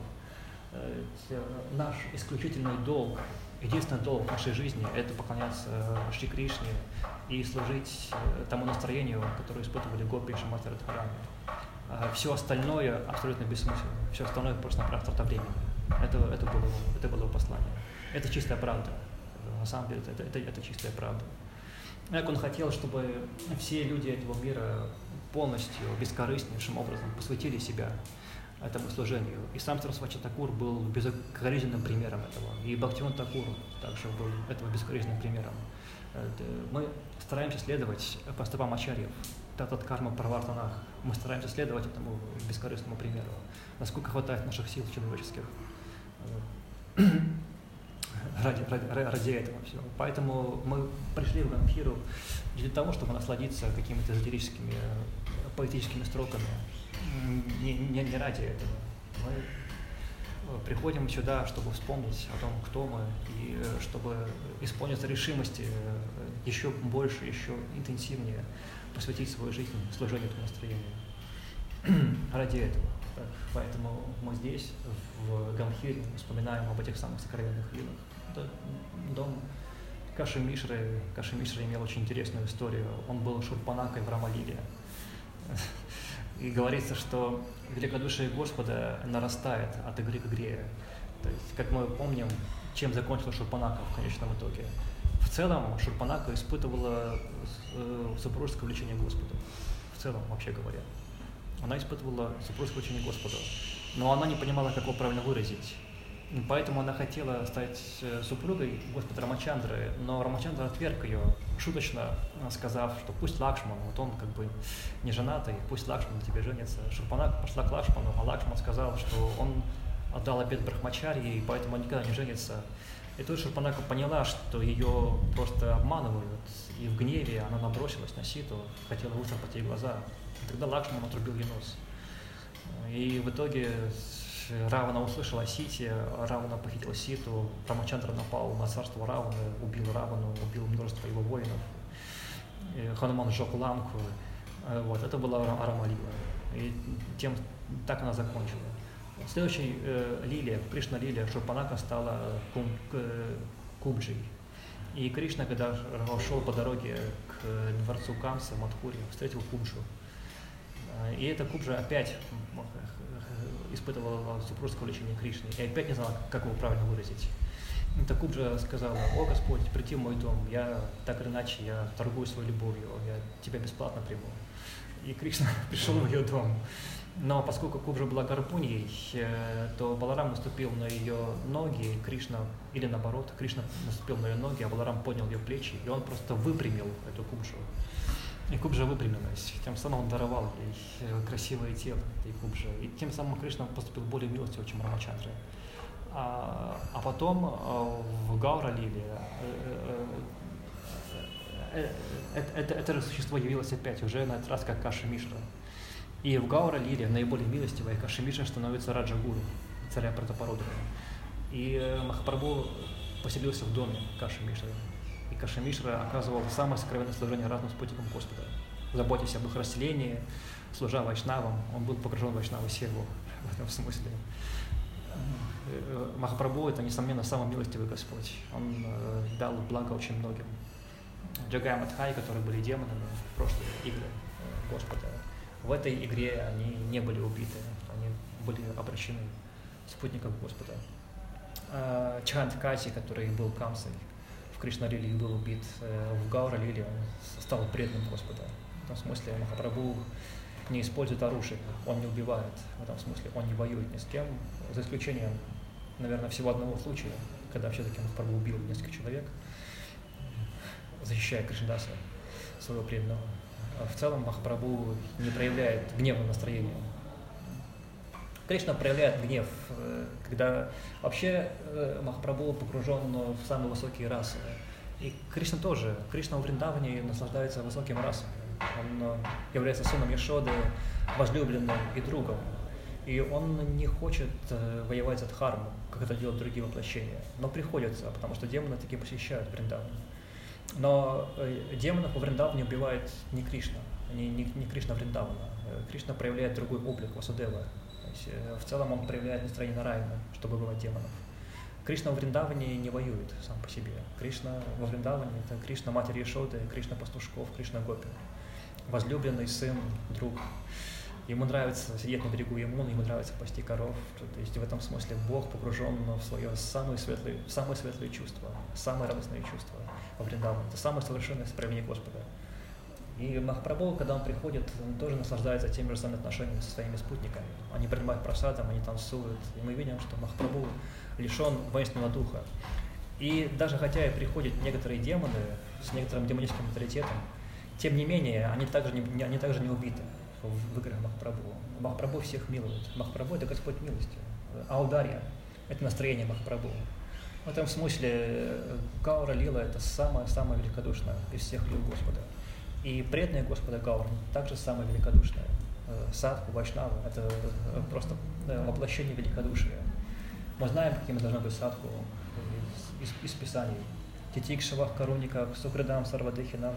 Наш исключительный долг, единственный долг нашей жизни – это поклоняться Шри Кришне и служить тому настроению, которое испытывали гопи и Шримати Радхарани. Все остальное абсолютно бессмысленно, все остальное просто-напросто трата времени. Это, это, было, это было послание. Это чистая правда. На самом деле это, это, это чистая правда. Как он хотел, чтобы все люди этого мира полностью, бескорыстнейшим образом посвятили себя этому служению. И сам Сарасвати Такур был безукоризненным примером этого. И Бхактивинод Такур также был этого безукоризненным примером. Мы стараемся следовать по стопам ачарьев, татат карма правартанах. Мы стараемся следовать этому бескорыстному примеру, насколько хватает наших сил человеческих ради, ради, ради этого всего. Поэтому мы пришли в Гамбхиру не для того, чтобы насладиться какими-то эзотерическими, поэтическими строками, не, не, не ради этого. Мы приходим сюда, чтобы вспомнить о том, кто мы, и чтобы исполниться решимости еще больше, еще интенсивнее посвятить свою жизнь служению этому настроению. Ради этого. Поэтому мы здесь, в Гамбхире, вспоминаем об этих самых сокровенных лилах. Это дом Каши Мишры. Каши Мишры имел очень интересную историю. Он был Шурпанакой в Рамалиле. И говорится, что великодушие Господа нарастает от игры к игре. То есть, как мы помним, чем закончила Шурпанака в конечном итоге. В целом Шурпанака испытывала супружеское влечение к Господу. В целом, вообще говоря. Она испытывала супружеское влечение к Господу. Но она не понимала, как его правильно выразить. И поэтому она хотела стать супругой Господа Рамачандры, но Рамачандра отверг ее, шуточно сказав, что пусть Лакшман, вот он как бы не женатый, пусть Лакшман на тебе женится. Шурпанака пошла к Лакшману, а Лакшман сказал, что он отдал обет Брахмачарьи, и поэтому он никогда не женится. И тут Шурпанака поняла, что ее просто обманывают, и в гневе она набросилась на Ситу, хотела выцарапать ей глаза. И тогда Лакшман отрубил ей нос. И в итоге Равана услышала о Сите, Равана похитил Ситу, Рамачандра напал на царство Раваны, убил Равану, убил множество его воинов. И Хануман сжег Ланку. Вот, это была Рамалила. И тем так она закончила. В следующей э, лиле, в Кришна-лиле, Шурпанака стала кум, э, Кубджей. И Кришна, когда шел по дороге к дворцу Камсы, Мадхури, встретил Кубджу. И эта Кубджа опять испытывала супружеское влечение Кришны, и опять не знала, как его правильно выразить. Так Кубжа сказала: о Господь, приди в мой дом, я так или иначе, я торгую своей любовью, я тебя бесплатно приму. И Кришна пришел в ее дом. Но поскольку Кубжа была гарпуньей, то Баларам наступил на ее ноги, Кришна, или наоборот, Кришна наступил на ее ноги, а Баларам поднял ее плечи, и он просто выпрямил эту Кубжу. И Кубжа выпрямилась, тем самым он даровал ей красивое тело этой Кубжи. И тем самым Кришна поступил более милостиво, чем Рамачандра. А, а потом в Гаура-лиле это, это, это же существо явилось опять, уже на этот раз как Каши-мишра. И в Гаура-лиле наиболее милостивой Каши-мишра становится Раджа-гуру, царя Пратапарудра. И Махапрабху поселился в доме Каши-мишры. И Каши-мишра оказывал самое сокровенное служение разным спутникам Господа. Заботясь об их расселении, служа вайшнавам, он был погружен в вайшнава-севу в этом смысле. Махапрабху — это, несомненно, самый милостивый Господь. Он э, дал благо очень многим. Джагай и Мадхай, которые были демонами в прошлые игры э, Господа, в этой игре они не были убиты, они были обращены спутником Господа. Э, Чхант-Кати, который был Камсой в Кришна-лиле и был убит, э, в Гаура-лиле он стал преданным Господа. В этом смысле Махапрабху не использует оружие, он не убивает, в этом смысле он не воюет ни с кем, за исключением, наверное, всего одного случая, когда все-таки Махапрабху убил несколько человек, защищая Кришнадаса, своего преданного. А в целом Махапрабху не проявляет гневное настроение. Кришна проявляет гнев, когда вообще Махапрабху погружен в самые высокие расы. И Кришна тоже. Кришна в Вриндаване наслаждается высоким расом. Он является сыном Яшоды, возлюбленным и другом. И он не хочет воевать за Дхарму, как это делают другие воплощения. Но приходится, потому что демоны таки посещают Вриндаван. Но демонов во Вриндаване убивает не Кришна, не, не, не Кришна Вриндавана. Кришна проявляет другой облик Васудева. То есть, в целом он проявляет настроение Нараяна, чтобы убивать демонов. Кришна во Вриндаване не воюет сам по себе. Кришна во Вриндаване — это Кришна матери Яшоды, Кришна пастушков, Кришна гопи. Возлюбленный сын, друг. Ему нравится сидеть на берегу Ямуны, ему нравится пасти коров. То есть в этом смысле Бог погружен в свое самые светлые, самые светлые чувства, самые радостные чувства во Вриндаване. Это самое совершенное проявление Господа. И Махапрабху, когда он приходит, он тоже наслаждается теми же самыми отношениями со своими спутниками. Они принимают просадом, они танцуют. И мы видим, что Махапрабху лишен воинственного духа. И даже хотя и приходят некоторые демоны с некоторым демоническим менталитетом, тем не менее, они также не, они также не убиты в играх Махапрабху. Махапрабху всех милует. Махапрабху — это Господь милости. Аударья — это настроение Махапрабху. В этом смысле Гаура-лила — это самое-самое великодушное из всех лил Господа. И преданные Господа Гаура также самое великодушное. Садху, Вайшнава — это просто воплощение великодушия. Мы знаем, какими должны быть садху из, из, из Писаний. Титикшавах, каруниках, сухридам, сарвадыхинам.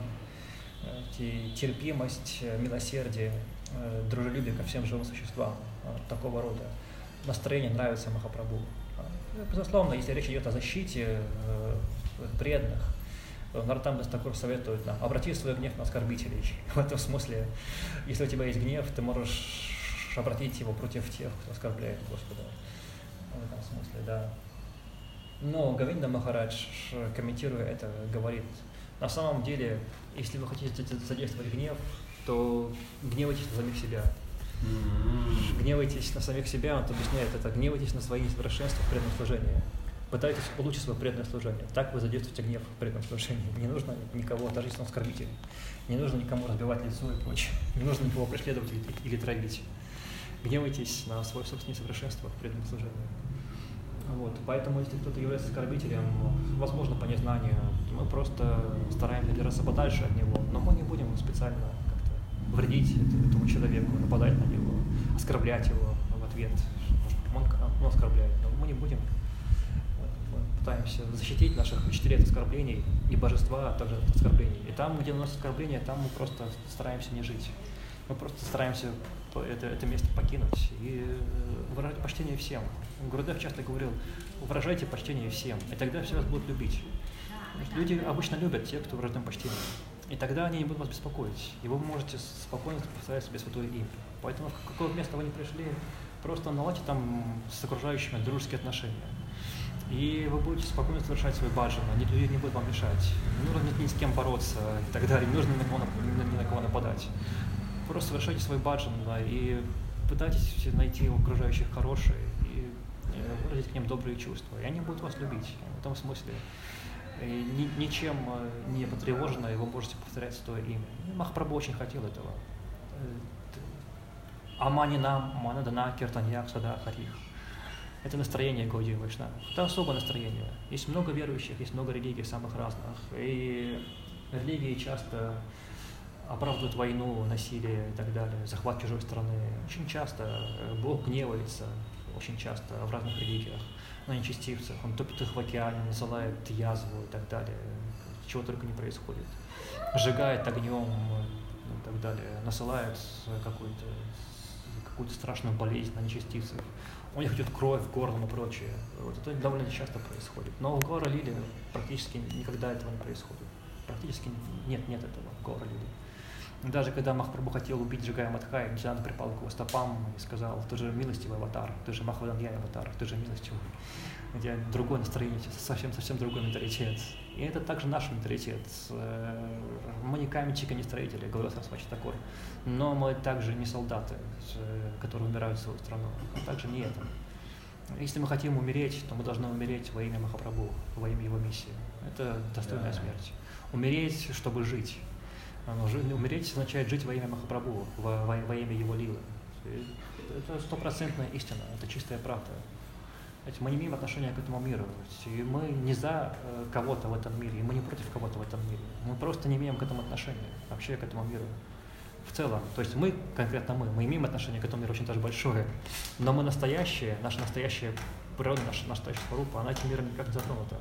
Терпимость, милосердие, дружелюбие ко всем живым существам, такого рода. Настроение нравится Махапрабху. Безусловно, если речь идет о защите преданных, Нароттам Дас Такур советует нам: обрати свой гнев на оскорбителей. В этом смысле, если у тебя есть гнев, ты можешь обратить его против тех, кто оскорбляет Господа. В этом смысле, да. Но Говинда Махарадж, комментируя это, говорит: на самом деле, если вы хотите задействовать гнев, то гневайтесь на самих себя. Mm-hmm. Гневайтесь на самих себя, он объясняет это, гневайтесь на свои несовершенства в преданном служении. Пытайтесь улучшить свое преданное служение. Так вы задействуете гнев в преданном служении. Не нужно никого, даже если он оскорбитель, не нужно никому разбивать лицо и прочее. Не нужно никого преследовать или травить. Гневайтесь на свое собственное несовершенство в преданном служении. Вот. Поэтому, если кто-то является оскорбителем, возможно, по незнанию, мы просто стараемся держаться подальше от него, но мы не будем специально как-то вредить этому человеку, нападать на него, оскорблять его в ответ. Он, он оскорбляет, но мы не будем. Мы пытаемся защитить наших учителей от оскорблений и божества, а также от оскорблений. И там, где наносят оскорбления, там мы просто стараемся не жить. Мы просто стараемся это, это место покинуть и выражать почтение всем. Гурудев часто говорил: выражайте почтение всем, и тогда все вас будут любить. Люди обычно любят тех, кто выражает им почтение. И тогда они не будут вас беспокоить. И вы можете спокойно представить себе святое имя. Поэтому в какое место вы не пришли, просто наладьте там с окружающими дружеские отношения. И вы будете спокойно совершать свой баджан, никто не будет вам мешать. Не нужно ни с кем бороться и так далее, не нужно ни на кого, ни на кого нападать. Просто совершайте свой баджан, да, и пытайтесь найти у окружающих хорошие и выразить к ним добрые чувства. И они будут вас любить. В этом смысле и ни, ничем не потревожено, и вы можете повторять свое имя. Махапрабху очень хотел этого. Аманина, манадана, киртанья, сада, харих. Это настроение Гаудия Вайшнава. Это особое настроение. Есть много верующих, есть много религий самых разных. И религии часто оправдывают войну, насилие и так далее, захват чужой страны. Очень часто Бог гневается, очень часто в разных религиях на нечестивцах. Он топит их в океане, насылает язву и так далее. Чего только не происходит. Сжигает огнем и так далее. Насылает какую-то, какую-то страшную болезнь на нечестивцев. У них идет кровь в горло и прочее. Вот это довольно часто происходит. Но в Гаура-лиле практически никогда этого не происходит. Практически нет, нет этого в Гаура-лиле. Даже когда Махапрабху хотел убить Джигая Мадхая, Нитянанда припал к его стопам и сказал: ты же милостивый аватар, ты же Махаваданья аватар, ты же милостивый. Где другое настроение, совсем-совсем другой менталитет. И это также наш менталитет. Мы не каменщики, не строители, говорил Сарасвати Такур. Но мы также не солдаты, которые умирают в свою страну. Мы также не это. Если мы хотим умереть, то мы должны умереть во имя Махапрабху, во имя его миссии. Это достойная смерть. Умереть, чтобы жить. Умереть означает жить во имя Махапрабху, во, во, во имя его лилы. Это стопроцентная истина, это чистая правда. Мы не имеем отношения к этому миру. И мы не за кого-то в этом мире, и мы не против кого-то в этом мире. Мы просто не имеем к этому отношения, вообще к этому миру. В целом. То есть мы, конкретно мы, мы имеем отношение к этому миру очень даже большое, но мы настоящие, наша настоящая природа, наша настоящая сварупа, она этим миром никак не затронута.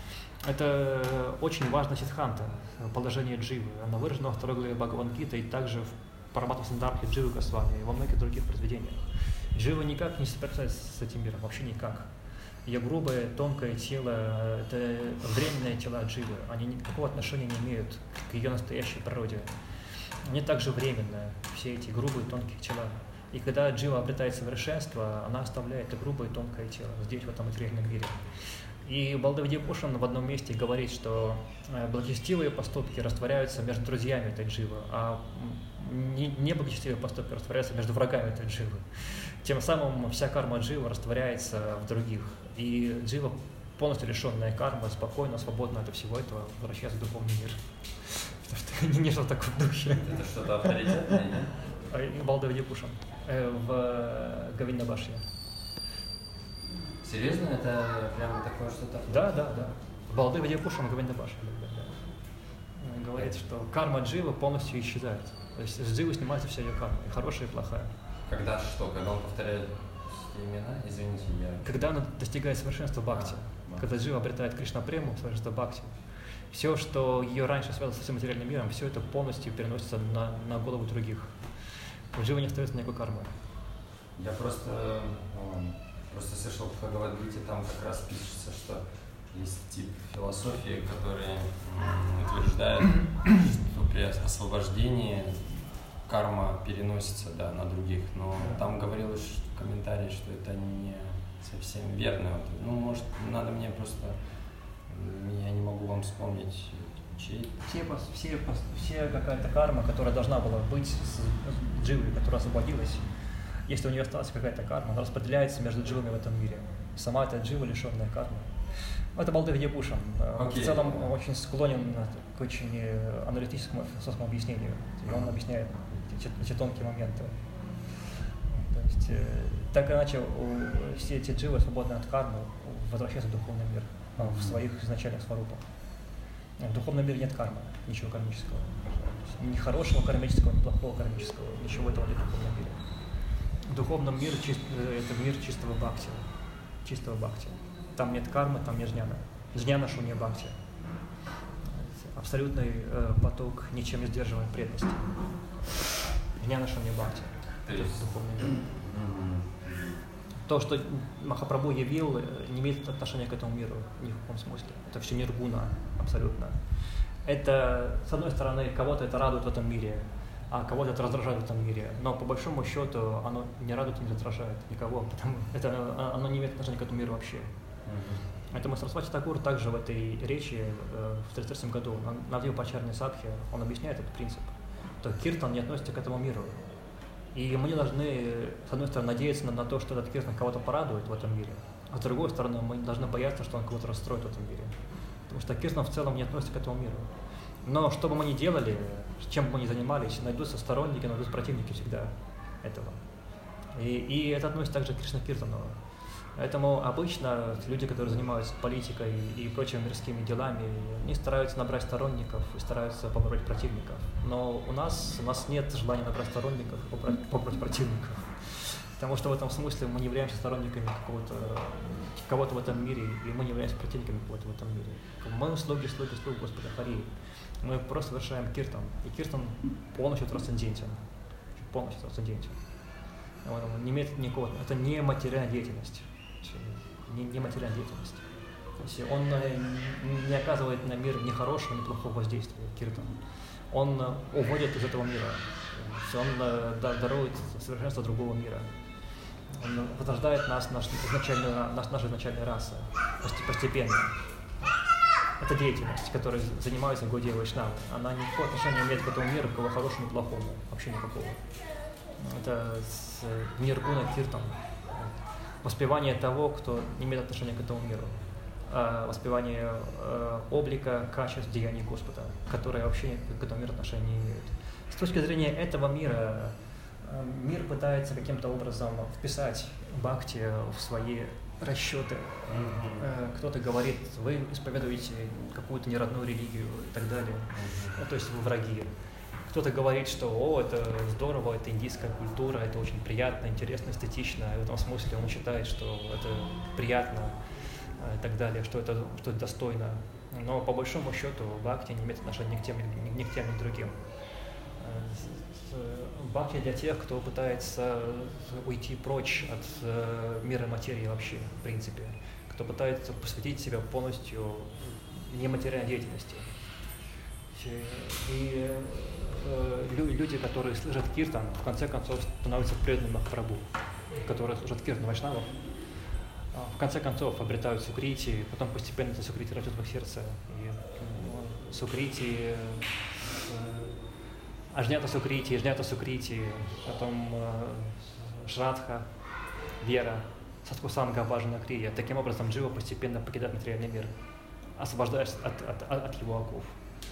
Это очень важно сиддханта, положение дживы. Оно выражено во второй главе Бхагавад-гиты и также в Параматма-сандарбхе Дживы Госвами и во многих других произведениях. Джива никак не соприкасается с этим миром, вообще никак. Ее грубое, тонкое тело, это временные тела Дживы, они никакого отношения не имеют к ее настоящей природе. Они также временные, все эти грубые, тонкие тела. И когда Джива обретает совершенство, она оставляет это грубое, тонкое тело здесь, в этом материальном мире. И Балдавидипушан в одном месте говорит, что благочестивые поступки растворяются между друзьями этой Дживы, а неблагочестивые поступки растворяются между врагами этой Дживы. Тем самым вся карма Дживы растворяется в других. И Джива, полностью лишенная кармы, спокойно, свободно от всего этого, возвращается в духовный мир. Потому что не что такое в духе. Это что-то авторитетное, нет? Балдавидипушан в Говиндабашье. Серьезно? Это прямо такое что-то? Да, да, да. Балдавидипушан Говиндабашье. Да. Говорит, что карма Дживы полностью исчезает. То есть с Дживы снимается вся ее карма, и хорошая, и плохая. Когда что? Когда он повторяет имена? Извините, я... Когда она достигает совершенства бхакти. А, когда Джива обретает Кришна-прему, совершенство бхакти. Все, что ее раньше связано со всем материальным миром, все это полностью переносится на, на голову других. У Дживы не остается никакой кармы. Я просто, просто слышал в Бхагавад-гите, там как раз пишется, что есть тип философии, который утверждает, что при освобождении карма переносится, да, на других. Но там говорилось в комментарии, что это не совсем верно. Ну, может, надо мне просто... Я не могу вам вспомнить, чей. Все, все, все какая-то карма, которая должна была быть с Дживой, которая освободилась, если у нее осталась какая-то карма, она распределяется между Дживами в этом мире. Сама эта Джива, лишенная кармы. Это Балдавидипушан. Okay. В целом очень склонен к очень аналитическому философскому объяснению. И он объясняет эти, эти тонкие моменты. То есть, так или иначе, все эти Дживы, свободные от кармы, возвращаются в духовный мир. В своих изначальных сварупах. В духовном мире нет кармы, ничего кармического. Ни хорошего кармического, ни плохого кармического, ничего этого нет в духовном мире. В духовном мире это мир чистого бхакти. Чистого бхакти. Там нет кармы, там нет джняна. Джняна шунья бхакти. Абсолютный э, поток ничем не сдерживаемой преданности. Джняна шунья бхакти. То есть духовный мир. То, что Махапрабху явил, не имеет отношения к этому миру ни в каком смысле. Это все ниргуна, абсолютно. Это, с одной стороны, кого-то это радует в этом мире, а кого-то это раздражает в этом мире. Но по большому счету оно не радует и не раздражает никого, потому это оно не имеет отношения к этому миру вообще. Поэтому Сарасвати Такур также в этой речи э, в тридцать третьем году на Навдива-Пачарне Садхи он объясняет этот принцип, что киртан не относится к этому миру. И мы не должны, с одной стороны, надеяться на, на то, что этот киртан кого-то порадует в этом мире, а с другой стороны, мы не должны бояться, что он кого-то расстроит в этом мире. Потому что киртан в целом не относится к этому миру. Но что бы мы ни делали, чем бы мы ни занимались, найдутся сторонники, найдутся противники всегда этого. И, и это относится также к Кришна-киртану. Поэтому обычно люди, которые занимаются политикой и прочими мирскими делами, они стараются набрать сторонников и стараются побороть противников. Но у нас, у нас нет желания набрать сторонников и побороть, побороть противников. Потому что в этом смысле мы не являемся сторонниками какого-то, кого-то в этом мире, и мы не являемся противниками кого-то в этом мире. Мы слуги, слуги, слуги Господа Хари. Мы просто совершаем киртан. И киртан полностью трансцендентен. Полностью трансцендентен. Он не имеет никакого, это не материальная деятельность. Не, не материальная деятельность. То есть он не оказывает на мир ни хорошего, ни плохого воздействия, киртан. Он уводит из этого мира. Он дарует совершенство другого мира. Он возрождает нас, наш изначальную, наш, наша изначальная раса, постепенно. Это деятельность, которой занимаются Гаудия Вайшнавы. Она никакого отношения не имеет к этому миру, кого хорошему, ни плохому, вообще никакого. Это ниргуна киртан. Воспевание того, кто не имеет отношения к этому миру. Воспевание облика, качеств, деяний Господа, которые вообще к этому миру отношения не имеют. С точки зрения этого мира, мир пытается каким-то образом вписать бхакти в свои расчеты. Mm-hmm. Кто-то говорит, вы исповедуете какую-то неродную религию и так далее, mm-hmm. то есть вы враги. Кто-то говорит, что о, это здорово, это индийская культура, это очень приятно, интересно, эстетично, и в этом смысле он считает, что это приятно и так далее, что это, что это достойно. Но по большому счету бхакти не имеет отношения ни к тем, ни, ни к тем, ни к другим. Бхакти для тех, кто пытается уйти прочь от мира материи вообще, в принципе, кто пытается посвятить себя полностью нематериальной деятельности. И э, люди, которые слышат киртан, в конце концов становятся преданными Махапрабху, которые слышат киртан Вайшнавов, в конце концов обретают сукрити, потом постепенно это сукрити растет в их сердце. И ну, сукрити, э, ажнята сукрити, ажнята сукрити, потом э, шрадха, вера, садхусанга, важна крия. Таким образом джива постепенно покидает материальный мир, освобождаясь от, от, от, от его оков.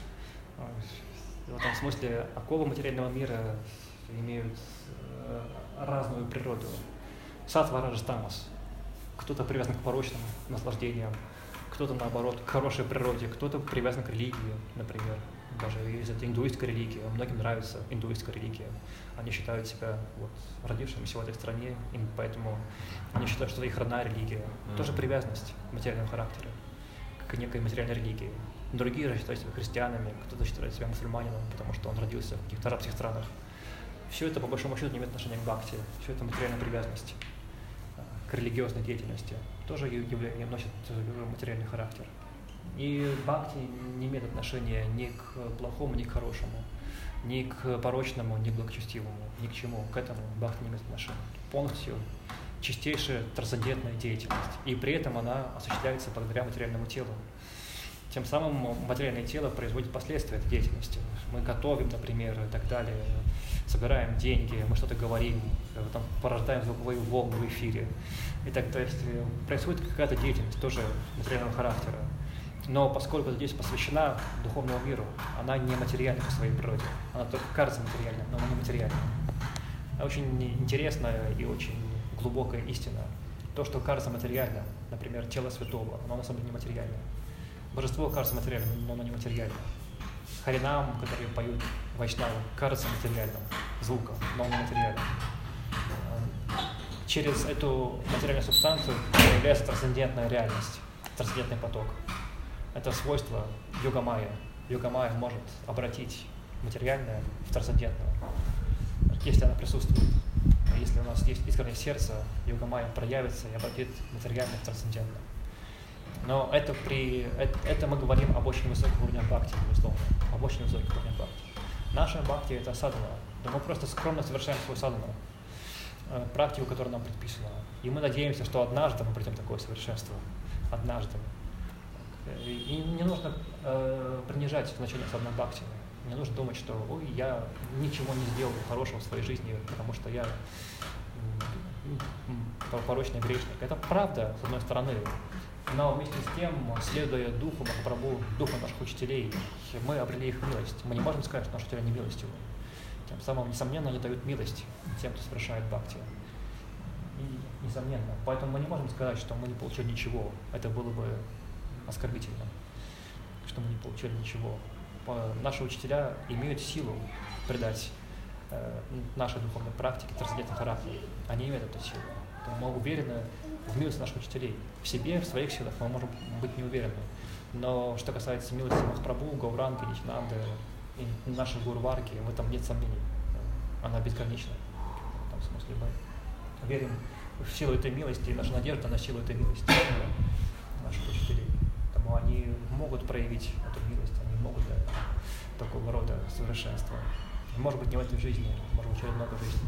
В этом смысле оковы материального мира имеют э, разную природу. Сатва, раджас, тамас. Кто-то привязан к порочным наслаждениям, кто-то, наоборот, к хорошей природе, кто-то привязан к религии, например. Даже если это индуистская религия, многим нравится индуистская религия. Они считают себя вот, родившимися в этой стране, и поэтому они считают, что это их родная религия. Mm-hmm. Тоже привязанность материального характера к некой материальной религии. Другие же считают себя христианами, кто-то считает себя мусульманином, потому что он родился в каких-то арабских странах. Все это, по большому счету, не имеет отношения к бхакти, все это материальная привязанность к религиозной деятельности, тоже явление носит материальный характер. И бхакти не имеет отношения ни к плохому, ни к хорошему, ни к порочному, ни к благочестивому, ни к чему. К этому бхакти не имеет отношения. Полностью чистейшая трансцендентная деятельность. И при этом она осуществляется благодаря материальному телу. Тем самым материальное тело производит последствия этой деятельности. Мы готовим, например, и так далее, собираем деньги, мы что-то говорим, там, порождаем звуковые волны в эфире. И так, то есть происходит какая-то деятельность, тоже материального характера. Но поскольку эта деятельность посвящена духовному миру, она не материальна по своей природе. Она только кажется материальной, но она не материальна. Очень интересная и очень глубокая истина. То, что кажется материально, например, тело святого, оно на самом деле не материально. Божество кажется материальным, но оно не материально. Харинам, которые поют вайшнавы, кажется материальным звуком, но он не материальным. Через эту материальную субстанцию появляется трансцендентная реальность, трансцендентный поток. Это свойство йога-майя. Йога-майя может обратить материальное в трансцендентное, если она присутствует. Если у нас есть искреннее сердце, йога-майя проявится и обратит материальное в трансцендентное. Но это, при, это, это мы говорим об очень высоких уровнях бхакти, безусловно, об очень высоких уровнях бхакти. Наша бхакти – это садхана, но мы просто скромно совершаем свою садхану, практику, которая нам предписана. И мы надеемся, что однажды мы придем к такое совершенство. однажды. И не нужно э, принижать значение садхана бхакти. Не нужно думать, что ой, я ничего не сделал хорошего в своей жизни, потому что я порочный грешник. Это правда, с одной стороны, но вместе с тем, следуя духу Махапрабху, духу наших учителей, мы обрели их милость. Мы не можем сказать, что наши учителя не милостивы. Тем самым, несомненно, они дают милость тем, кто совершает бхакти. И, несомненно. Поэтому мы не можем сказать, что мы не получили ничего. Это было бы оскорбительно, что мы не получили ничего. Наши учителя имеют силу придать э, нашей духовной практике трансцендентной терапии. Они имеют эту силу. Мы уверены в милости наших учителей. В себе, в своих силах мы можем быть не уверены. Но что касается милости Махапрабху, Гауранги, Нитянанды и нашей Гуру-варги, в этом нет сомнений. Она безгранична. В том смысле мы верим в силу этой милости, и наша надежда на силу этой милости наших учителей. Поэтому они могут проявить эту милость, они могут дать такого рода совершенства. Может быть, не в этой жизни, может быть, через много жизней.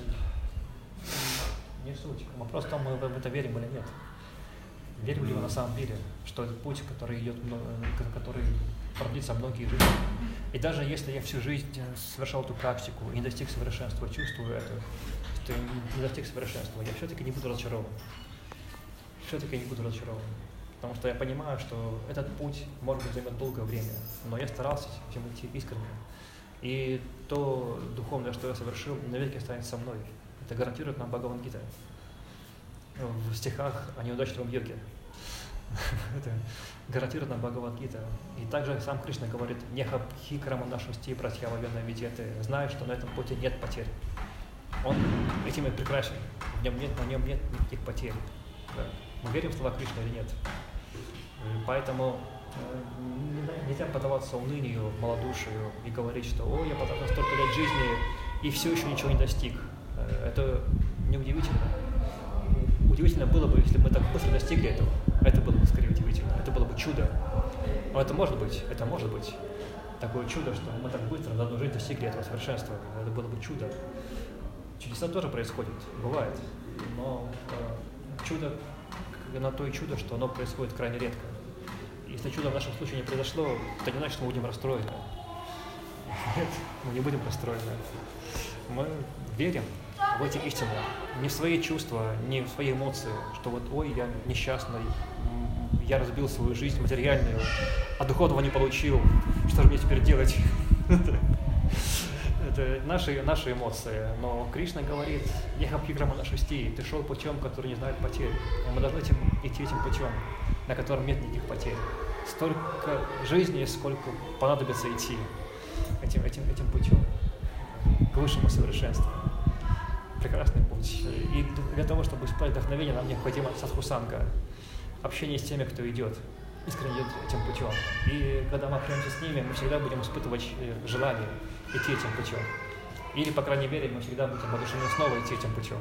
Не суть. Вопрос в том, мы в это верим или нет. Верим ли мы на самом деле, что этот путь, который идет, который продлится многие жизни. И даже если я всю жизнь совершал эту практику и не достиг совершенства, чувствую это, что я не достиг совершенства, я все-таки не буду разочарован. Все-таки не буду разочарован. Потому что я понимаю, что этот путь, может быть, займет долгое время, но я старался всем идти искренне. И то духовное, что я совершил, навеки останется со мной. Это гарантирует нам Бхагавад-гита в стихах о неудачливом йоге. Это гарантирует нам Бхагавад-гита. И также сам Кришна говорит: «Неха пхикрама нашусти пратьявавена видеты». Знаю, что на этом пути нет потерь. Он этим и прекрасен. В нем нет, на нем нет никаких потерь. Да. Мы верим в слова Кришны или нет? Поэтому нельзя поддаваться унынию, малодушию и говорить, что «О, я потратил столько лет жизни и все еще ничего не достиг». Это неудивительно. Удивительно было бы, если бы мы так быстро достигли этого. Это было бы скорее удивительно. Это было бы чудо. Но это может быть, это может быть такое чудо, что мы так быстро за одну жизнь достигли этого совершенства. Это было бы чудо. Чудеса тоже происходят, бывает. Но э, чудо, на то и чудо, что оно происходит крайне редко. Если чудо в нашем случае не произошло, то не значит, что мы будем расстроены. Нет, мы не будем расстроены. Мы верим в эти истины, не в свои чувства, не в свои эмоции, что вот ой, я несчастный, я разбил свою жизнь материальную, а духовного не получил, что же мне теперь делать? Это наши, наши эмоции, но Кришна говорит: «Неха пхикрама нашусти», ты шел путем, который не знает потерь, и мы должны этим, идти этим путем, на котором нет никаких потерь. Столько жизни, сколько понадобится идти этим, этим, этим путем к высшему совершенству. Прекрасный путь. И для того, чтобы испытать вдохновение, нам необходимо садхусанга, общение с теми, кто идет, искренне идет этим путем. И когда мы общаемся с ними, мы всегда будем испытывать желание идти этим путем. Или, по крайней мере, мы всегда будем воодушевлены снова идти этим путем.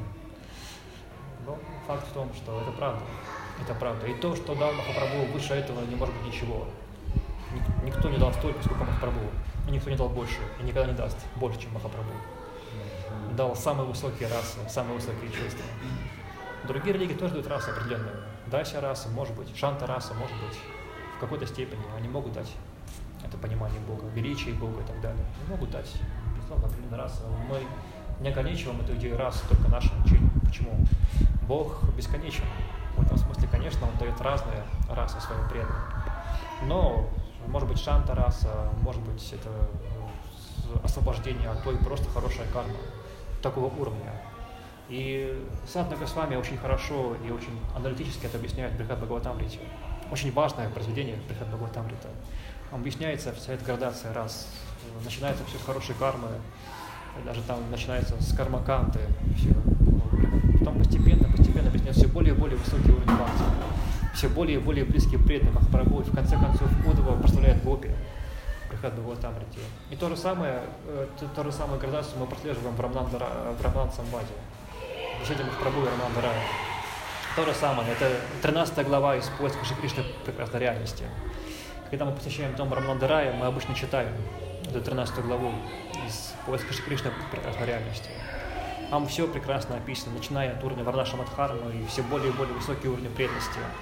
Но факт в том, что это правда. Это правда. И то, что дал Махапрабху, выше этого не может быть ничего. Никто не дал столько, сколько Махапрабху. И никто не дал больше. И никогда не даст больше, чем Махапрабху. Дал самые высокие расы, самые высокие чувства. Другие религии тоже дают расы определенные. Дася раса, может быть, шанта раса, может быть. В какой-то степени они могут дать это понимание Бога, величие Бога и так далее. Они могут дать, безусловно, определенные расы. Мы не ограничиваем эту идею расы только нашим учением. Почему? Бог бесконечен. В этом смысле, конечно, Он дает разные расы своим преданным. Но, может быть, шанта раса, может быть, это освобождение от той просто хорошая карма такого уровня. И Садхгана Госвами очень хорошо и очень аналитически это объясняет в Брихад-Бхагаватамрите. Очень важное произведение Брихад-Бхагаватамрита. Объясняется вся эта градация рас. Начинается все с хорошей кармы, даже там начинается с кармаканты. Все. Потом постепенно, постепенно объясняется все более и более высокий уровень бхакти. Все более и более близкие преданные Махапрабху. И в конце концов Удава прославляет Гопи. Брихад-Бхагаватамрите. И то же самое, то, то же самое градацию мы прослеживаем в Рамнан-самваде. Беседе Махапрабху и Рамнан-Рая. То же самое, это тринадцатая глава из поиска Шри Кришны прекрасной реальности. Когда мы посещаем дом Рамнан-Рая, мы обычно читаем эту тринадцатую главу из поиска Шри Кришны прекрасной реальности. Там все прекрасно описано, начиная от уровня Варнашамадхармы и все более и более высокие уровни преданности.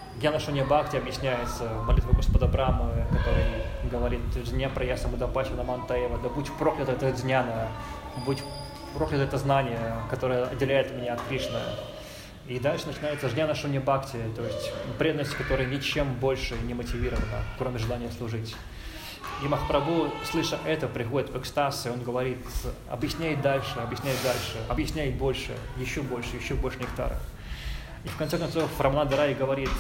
Гьяна Шунья Бхакти объясняется молитва Господа Брамы, который говорит: «Джня Праяса Мудапача Намантаева, да будь проклято это джняна, будь проклято это знание, которое отделяет меня от Кришны». И дальше начинается Джняна Шунья Бхакти, то есть преданность, которая ничем больше не мотивирована, кроме желания служить. И Махапрабху, слыша это, приходит в экстаз, и он говорит: объясняй дальше, объясняй дальше, объясняй больше, еще больше, еще больше нектара. И в конце концов Рамананда Рай говорит: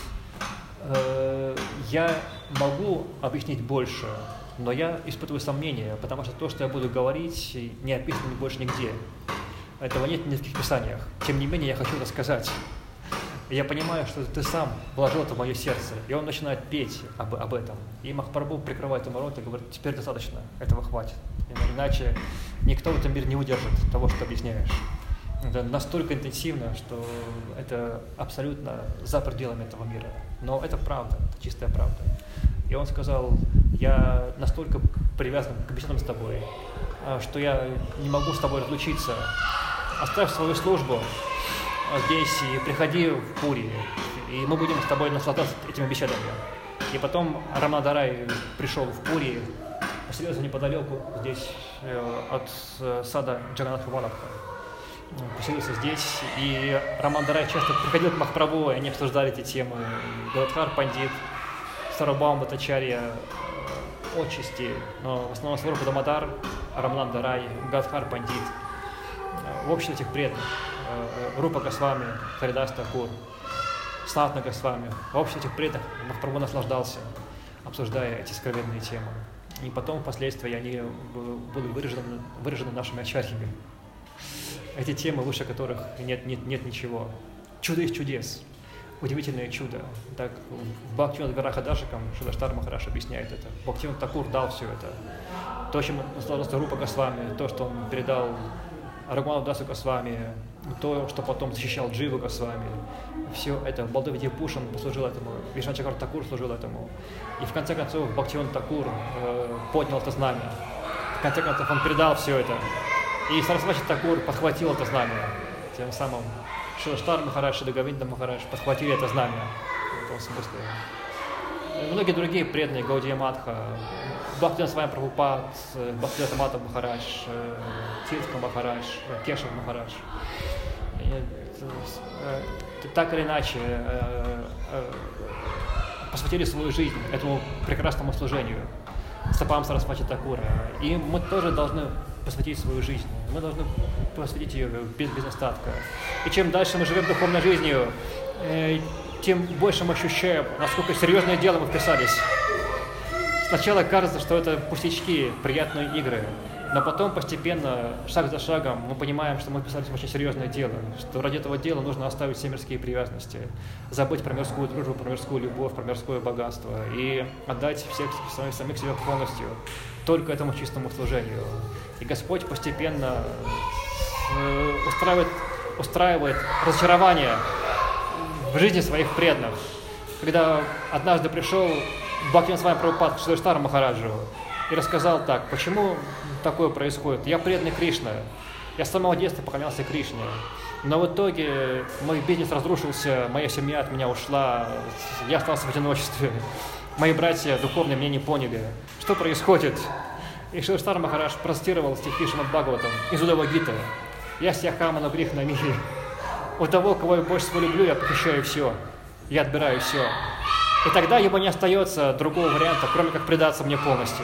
э, я могу объяснить больше, но я испытываю сомнения, потому что то, что я буду говорить, не описано больше нигде. Этого нет ни в каких писаниях. Тем не менее, я хочу это сказать. Я понимаю, что ты сам вложил это в мое сердце. И он начинает петь об, об этом. И Махапрабху прикрывает ему рот и говорит: теперь достаточно, этого хватит. Иначе никто в этом мире не удержит того, что ты объясняешь. Это настолько интенсивно, что это абсолютно за пределами этого мира. Но это правда, это чистая правда. И он сказал: я настолько привязан к беседам с тобой, что я не могу с тобой разлучиться. Оставь свою службу здесь и приходи в Пури, и мы будем с тобой наслаждаться этими беседами. И потом Рамананда Рай пришел в Пури, поселился неподалеку здесь от сада Джаганнатха Валабха. Поселился здесь, и Рамананда Рай часто приходил к Махапрабху, и они обсуждали эти темы. Гададхар Пандит, Сарвабхаума Бхаттачарья, отчасти, но в основном Сварупа Дамодар, Рамананда Рай, Гададхар Пандит. В обществе этих преданных Рупа Госвами, Харидас Такур, Санатана Госвами. В обществе этих преданных Махапрабху наслаждался, обсуждая эти скровенные темы. И потом, впоследствии, они были выражены, выражены нашими ачарьями. Эти темы, выше которых нет, нет, нет ничего. Чудо из чудес. Удивительное чудо. Так в Бхактивинода Вирахадашикам Шридаштар Махарадж объясняет это. Бхактивинода Такур дал все это. То, чем наслаждался Рупа Госвами, то, что он передал Рагунату Дасу Госвами, то, что потом защищал Дживу Госвами, все это Балдев Видипушан послужил этому, Вишну Чакар Такур служил этому. И в конце концов Бхактивинода Такур э, поднял это знамя. В конце концов он передал все это. И Сарасвати Такур подхватил это знамя. Тем самым Шридаштар Махарадж и Говинда Махарадж подхватили это знамя. В этом смысле. И многие другие преданные, Гаудия Мадха, Бхактивинода Свами Прабхупад, Бхактивинода Мата Махарадж, Тиртха Махарадж, Кешав Махарадж. Так или иначе посвятили свою жизнь этому прекрасному служению, стопам Сарасвати Такура. И мы тоже должны посвятить свою жизнь. Мы должны посвятить ее без, без остатка. И чем дальше мы живем духовной жизнью, тем больше мы ощущаем, насколько серьезное дело мы вписались. Сначала кажется, что это пустячки, приятные игры, но потом постепенно, шаг за шагом, мы понимаем, что мы вписались в очень серьезное дело, что ради этого дела нужно оставить все мирские привязанности, забыть про мирскую дружбу, про мирскую любовь, про мирское богатство и отдать всех самих, самих себя полностью только этому чистому служению. И Господь постепенно устраивает, устраивает разочарование в жизни своих преданных. Когда однажды пришел Бхактивинода Свами Прабхупад к Шридаштару Махараджу и рассказал так: почему такое происходит. Я преданный Кришна, я с самого детства поклонялся Кришне, но в итоге мой бизнес разрушился, моя семья от меня ушла, я остался в одиночестве, мои братья духовные меня не поняли. Что происходит? И Шридаштар Махарадж процитировал стихи Шримад Бхагаватам из Удава-гиты: «Я сьяхама на грех на мире. У того, кого я больше всего люблю, я похищаю все, я отбираю все». И тогда ему не остается другого варианта, кроме как предаться мне полностью.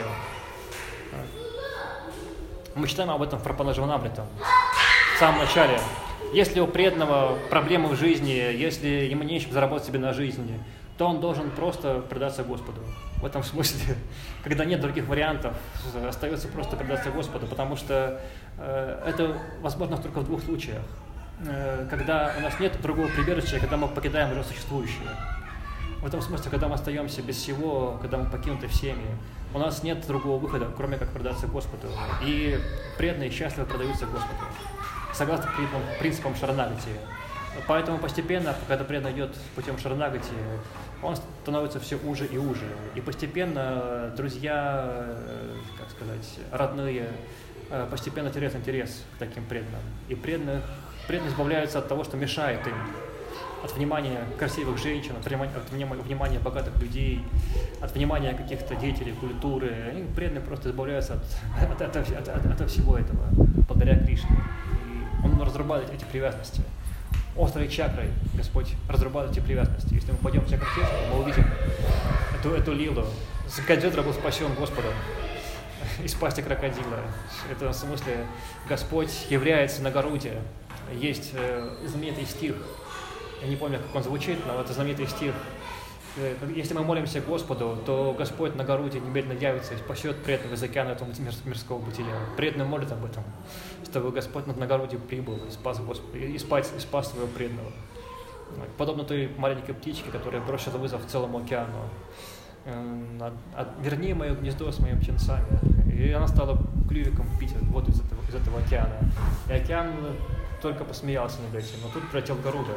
Мы читаем об этом в Прапанаживанамрита в самом начале. Если у преданного проблемы в жизни, если ему нечем заработать себе на жизнь, то он должен просто предаться Господу. В этом смысле, когда нет других вариантов, остается просто предаться Господу, потому что э, это возможно только в двух случаях. Э, когда у нас нет другого прибежища, когда мы покидаем уже существующее. В этом смысле, когда мы остаемся без всего, когда мы покинуты всеми, у нас нет другого выхода, кроме как предаться Господу. И преданные счастливо предаются Господу, согласно принципам шаранагати. Поэтому постепенно, когда преданный идет путем шаранагати, он становится все уже и уже. И постепенно друзья, как сказать, родные, постепенно теряют интерес к таким преданным. И преданных, преданные избавляются от того, что мешает им. от внимания красивых женщин, от внимания, от внимания богатых людей, от внимания каких-то деятелей культуры. Они преданные просто избавляются от, от, от, от, от, от всего этого благодаря Кришне. И Он разрубает эти привязанности. Острой чакрой Господь разрубает эти привязанности. Если мы пойдем в чакру, мы увидим эту, эту лилу. Гаджетра был спасен Господом из пасти крокодила. Это в смысле Господь является на Гаруде. Есть э, знаменитый стих, я не помню, как он звучит, но это знаменитый стих. Э, если мы молимся Господу, то Господь на Гаруде немедленно явится и спасет преданного из океана этого мирского бытия. Преданный молит об этом, чтобы Господь на Гаруде прибыл и спас, Господь, и спас, и спас своего преданного. Подобно той маленькой птичке, которая бросила вызов целому океану. Э, верни мое гнездо с моими птенцами. И она стала клювиком пить воду из этого, из этого океана. И океан только посмеялся над этим, но тут прилетел Гаруда.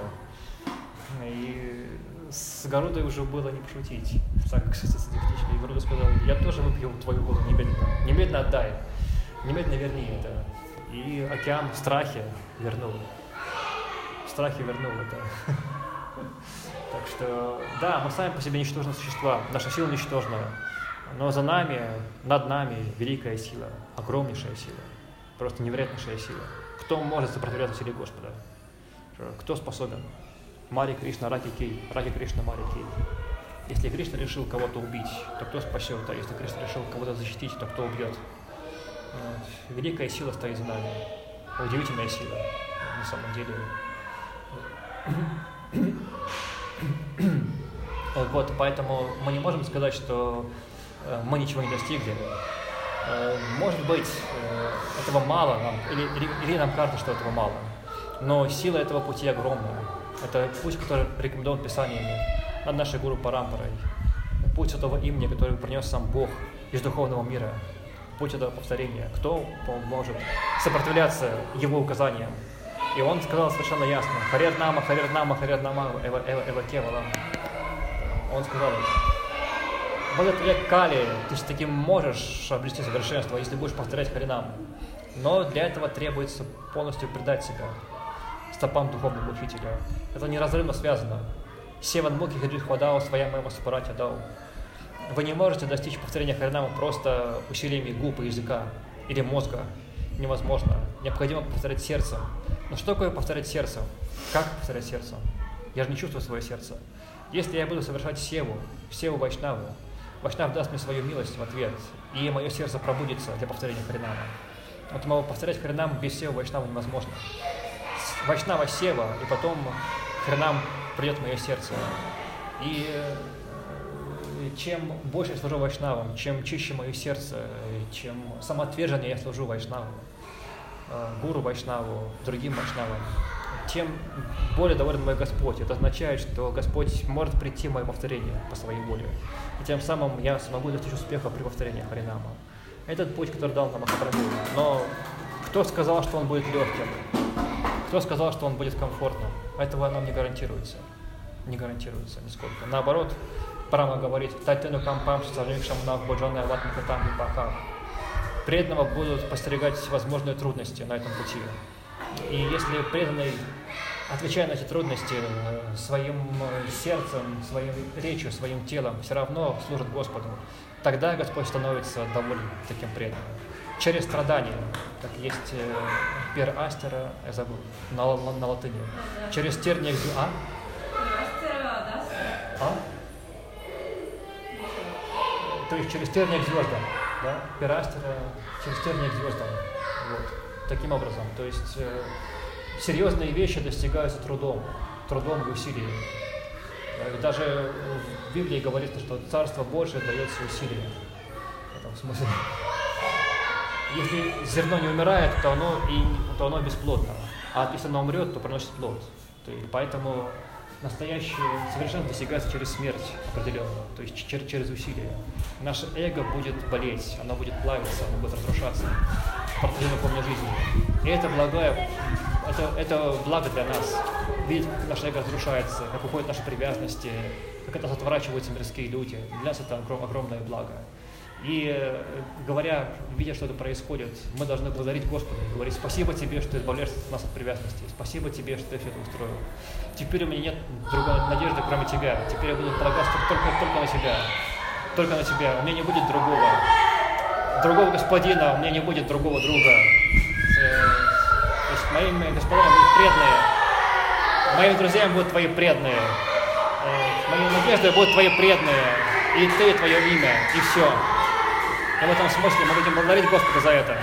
И с Гарудой уже было не пошутить. Так, с этой птичкой. И Гаруда сказал: я тоже выпью твою воду немедленно. Немедленно отдай. Немедленно верни это. И океан в страхе вернул. В страхе вернул это. Так что, да, мы сами по себе ничтожные существа. Наша сила ничтожная. Но за нами, над нами великая сила, огромнейшая сила, просто невероятнейшая сила. Кто может сопротивляться силе Господа? Кто способен? Мари Кришна, Раки Кей, Раки Кришна, Мари Кей. Если Кришна решил кого-то убить, то кто спасет? А если Кришна решил кого-то защитить, то кто убьет? Вот. Великая сила стоит за нами. Удивительная сила, на самом деле. Вот, поэтому мы не можем сказать, что мы ничего не достигли. Может быть, этого мало нам, или, или, или нам кажется, что этого мало. Но сила этого пути огромная. Это путь, который рекомендован Писаниями над нашей Гуру Парампарой. Путь этого имени, который принес сам Бог из духовного мира. Путь этого повторения. Кто может сопротивляться Его указаниям? И Он сказал совершенно ясно: Харер Нама, Харер Нама, Харер Нама, Эва, Эва, Эва Кевалам. Он сказал: в этот век Кали ты с таким можешь обрести совершенство, если будешь повторять Харинаму. Но для этого требуется полностью предать себя стопам духовного учителя. Это неразрывно связано. Севан Муки Хаджи Хвадау своя моего сапаратя дау. Вы не можете достичь повторения Харинамы просто усилиями губ и языка или мозга. Невозможно. Необходимо повторять сердцем. Но что такое повторять сердцем? Как повторять сердцем? Я же не чувствую свое сердце. Если я буду совершать севу, севу Вайшнаву, Вайшнав даст мне свою милость в ответ, и мое сердце пробудится для повторения Харинама. Вот могу повторять Харинам без сева Вайшнава невозможно. Вайшнава сева, и потом Харинам придет в мое сердце. И чем больше я служу Вайшнавам, чем чище мое сердце, чем самоотверженнее я служу Вайшнаву, Гуру Вайшнаву, другим Вайшнавам, тем более доволен мой Господь. Это означает, что Господь может прийти в мое повторение по своей воле. И тем самым я смогу достичь успеха при повторении Харинама. Этот путь, который дал нам Махапрабху. Но кто сказал, что он будет легким? Кто сказал, что он будет комфортным? Этого нам не гарантируется. Не гарантируется нисколько. Наоборот, Прама говорит: «Татену кампам сажикшам нав боджанная ватмакатам и бакав». Преданного будут постерегать возможные трудности на этом пути. И если преданный, отвечая на эти трудности своим сердцем, своей речью, своим телом, все равно служит Господу, тогда Господь становится доволен таким преданным. Через страдания, как есть пер астера, я забыл, на, на, на латыни. Через терния к а? а? То есть через терния к звездам, да? Пер астера, через терния к звездам. Вот. Таким образом, то есть э, серьезные вещи достигаются трудом, трудом и усилием. Даже в Библии говорится, что Царство Божие дается усилием. В этом смысле. Если зерно не умирает, то оно, и, то оно бесплодно. А если оно умрет, то приносит плод. То есть, поэтому настоящее совершенство достигается через смерть определенную, то есть через, через усилие. Наше эго будет болеть, оно будет плавиться, оно будет разрушаться в протяжении полной жизни. И это благое, это, это благо для нас. Видеть, как наше эго разрушается, как уходят наши привязанности, как от нас отворачиваются мирские люди. Для нас это огром, огромное благо. И говоря, видя, что это происходит, мы должны благодарить Господа, говорить: спасибо тебе, что ты избавляешь нас от привязанности, спасибо тебе, что ты все это устроил. Теперь у меня нет другой надежды, кроме тебя. Теперь я буду полагаться только, только на тебя, только на тебя. У меня не будет другого, другого господина, у меня не будет другого друга. То есть моими господами будут преданные, моими друзьями будут твои преданные, моей надеждой будут твои преданные, и ты, и твое имя, и все. И в этом смысле мы будем благодарить Господа за это.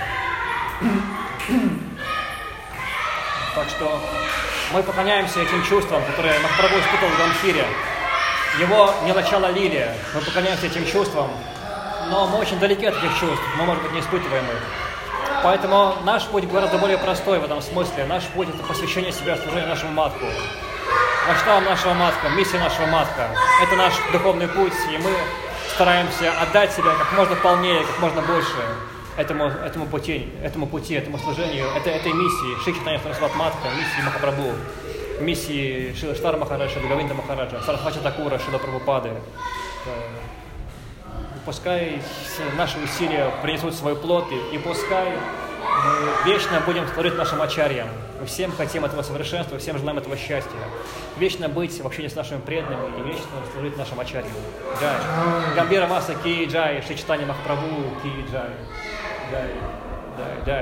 Так что мы поклоняемся этим чувствам, которые Махапрабху испытывал в Гамхире. Его не начало лилия. Мы поклоняемся этим чувствам, но мы очень далеки от этих чувств, мы, может быть, не испытываем их. Поэтому наш путь гораздо более простой в этом смысле. Наш путь – это посвящение себя служению нашему Матху. Аштам нашего Матха, миссия нашего Матха. Это наш духовный путь, и мы стараемся отдать себя как можно полнее, как можно больше этому, этому, пути, этому пути, этому служению, это, этой миссии Шри Чайтанья Сарасвати Матха, миссии Махапрабху, миссии Шрила Штара Махараджа, Шрила Говинда Махараджа, Сарасвати Такура, Шрила Прабхупады. Пускай наши усилия принесут свой плод, и пускай мы вечно будем служить нашим ачарьям. Мы всем хотим этого совершенства, всем желаем этого счастья. Вечно быть в общении с нашими преданными и вечно служить нашим ачарьям. Джай. Гамбира Маса ки джай, Шри Чайтанья Махапрабху ки джай. Джай. Джай.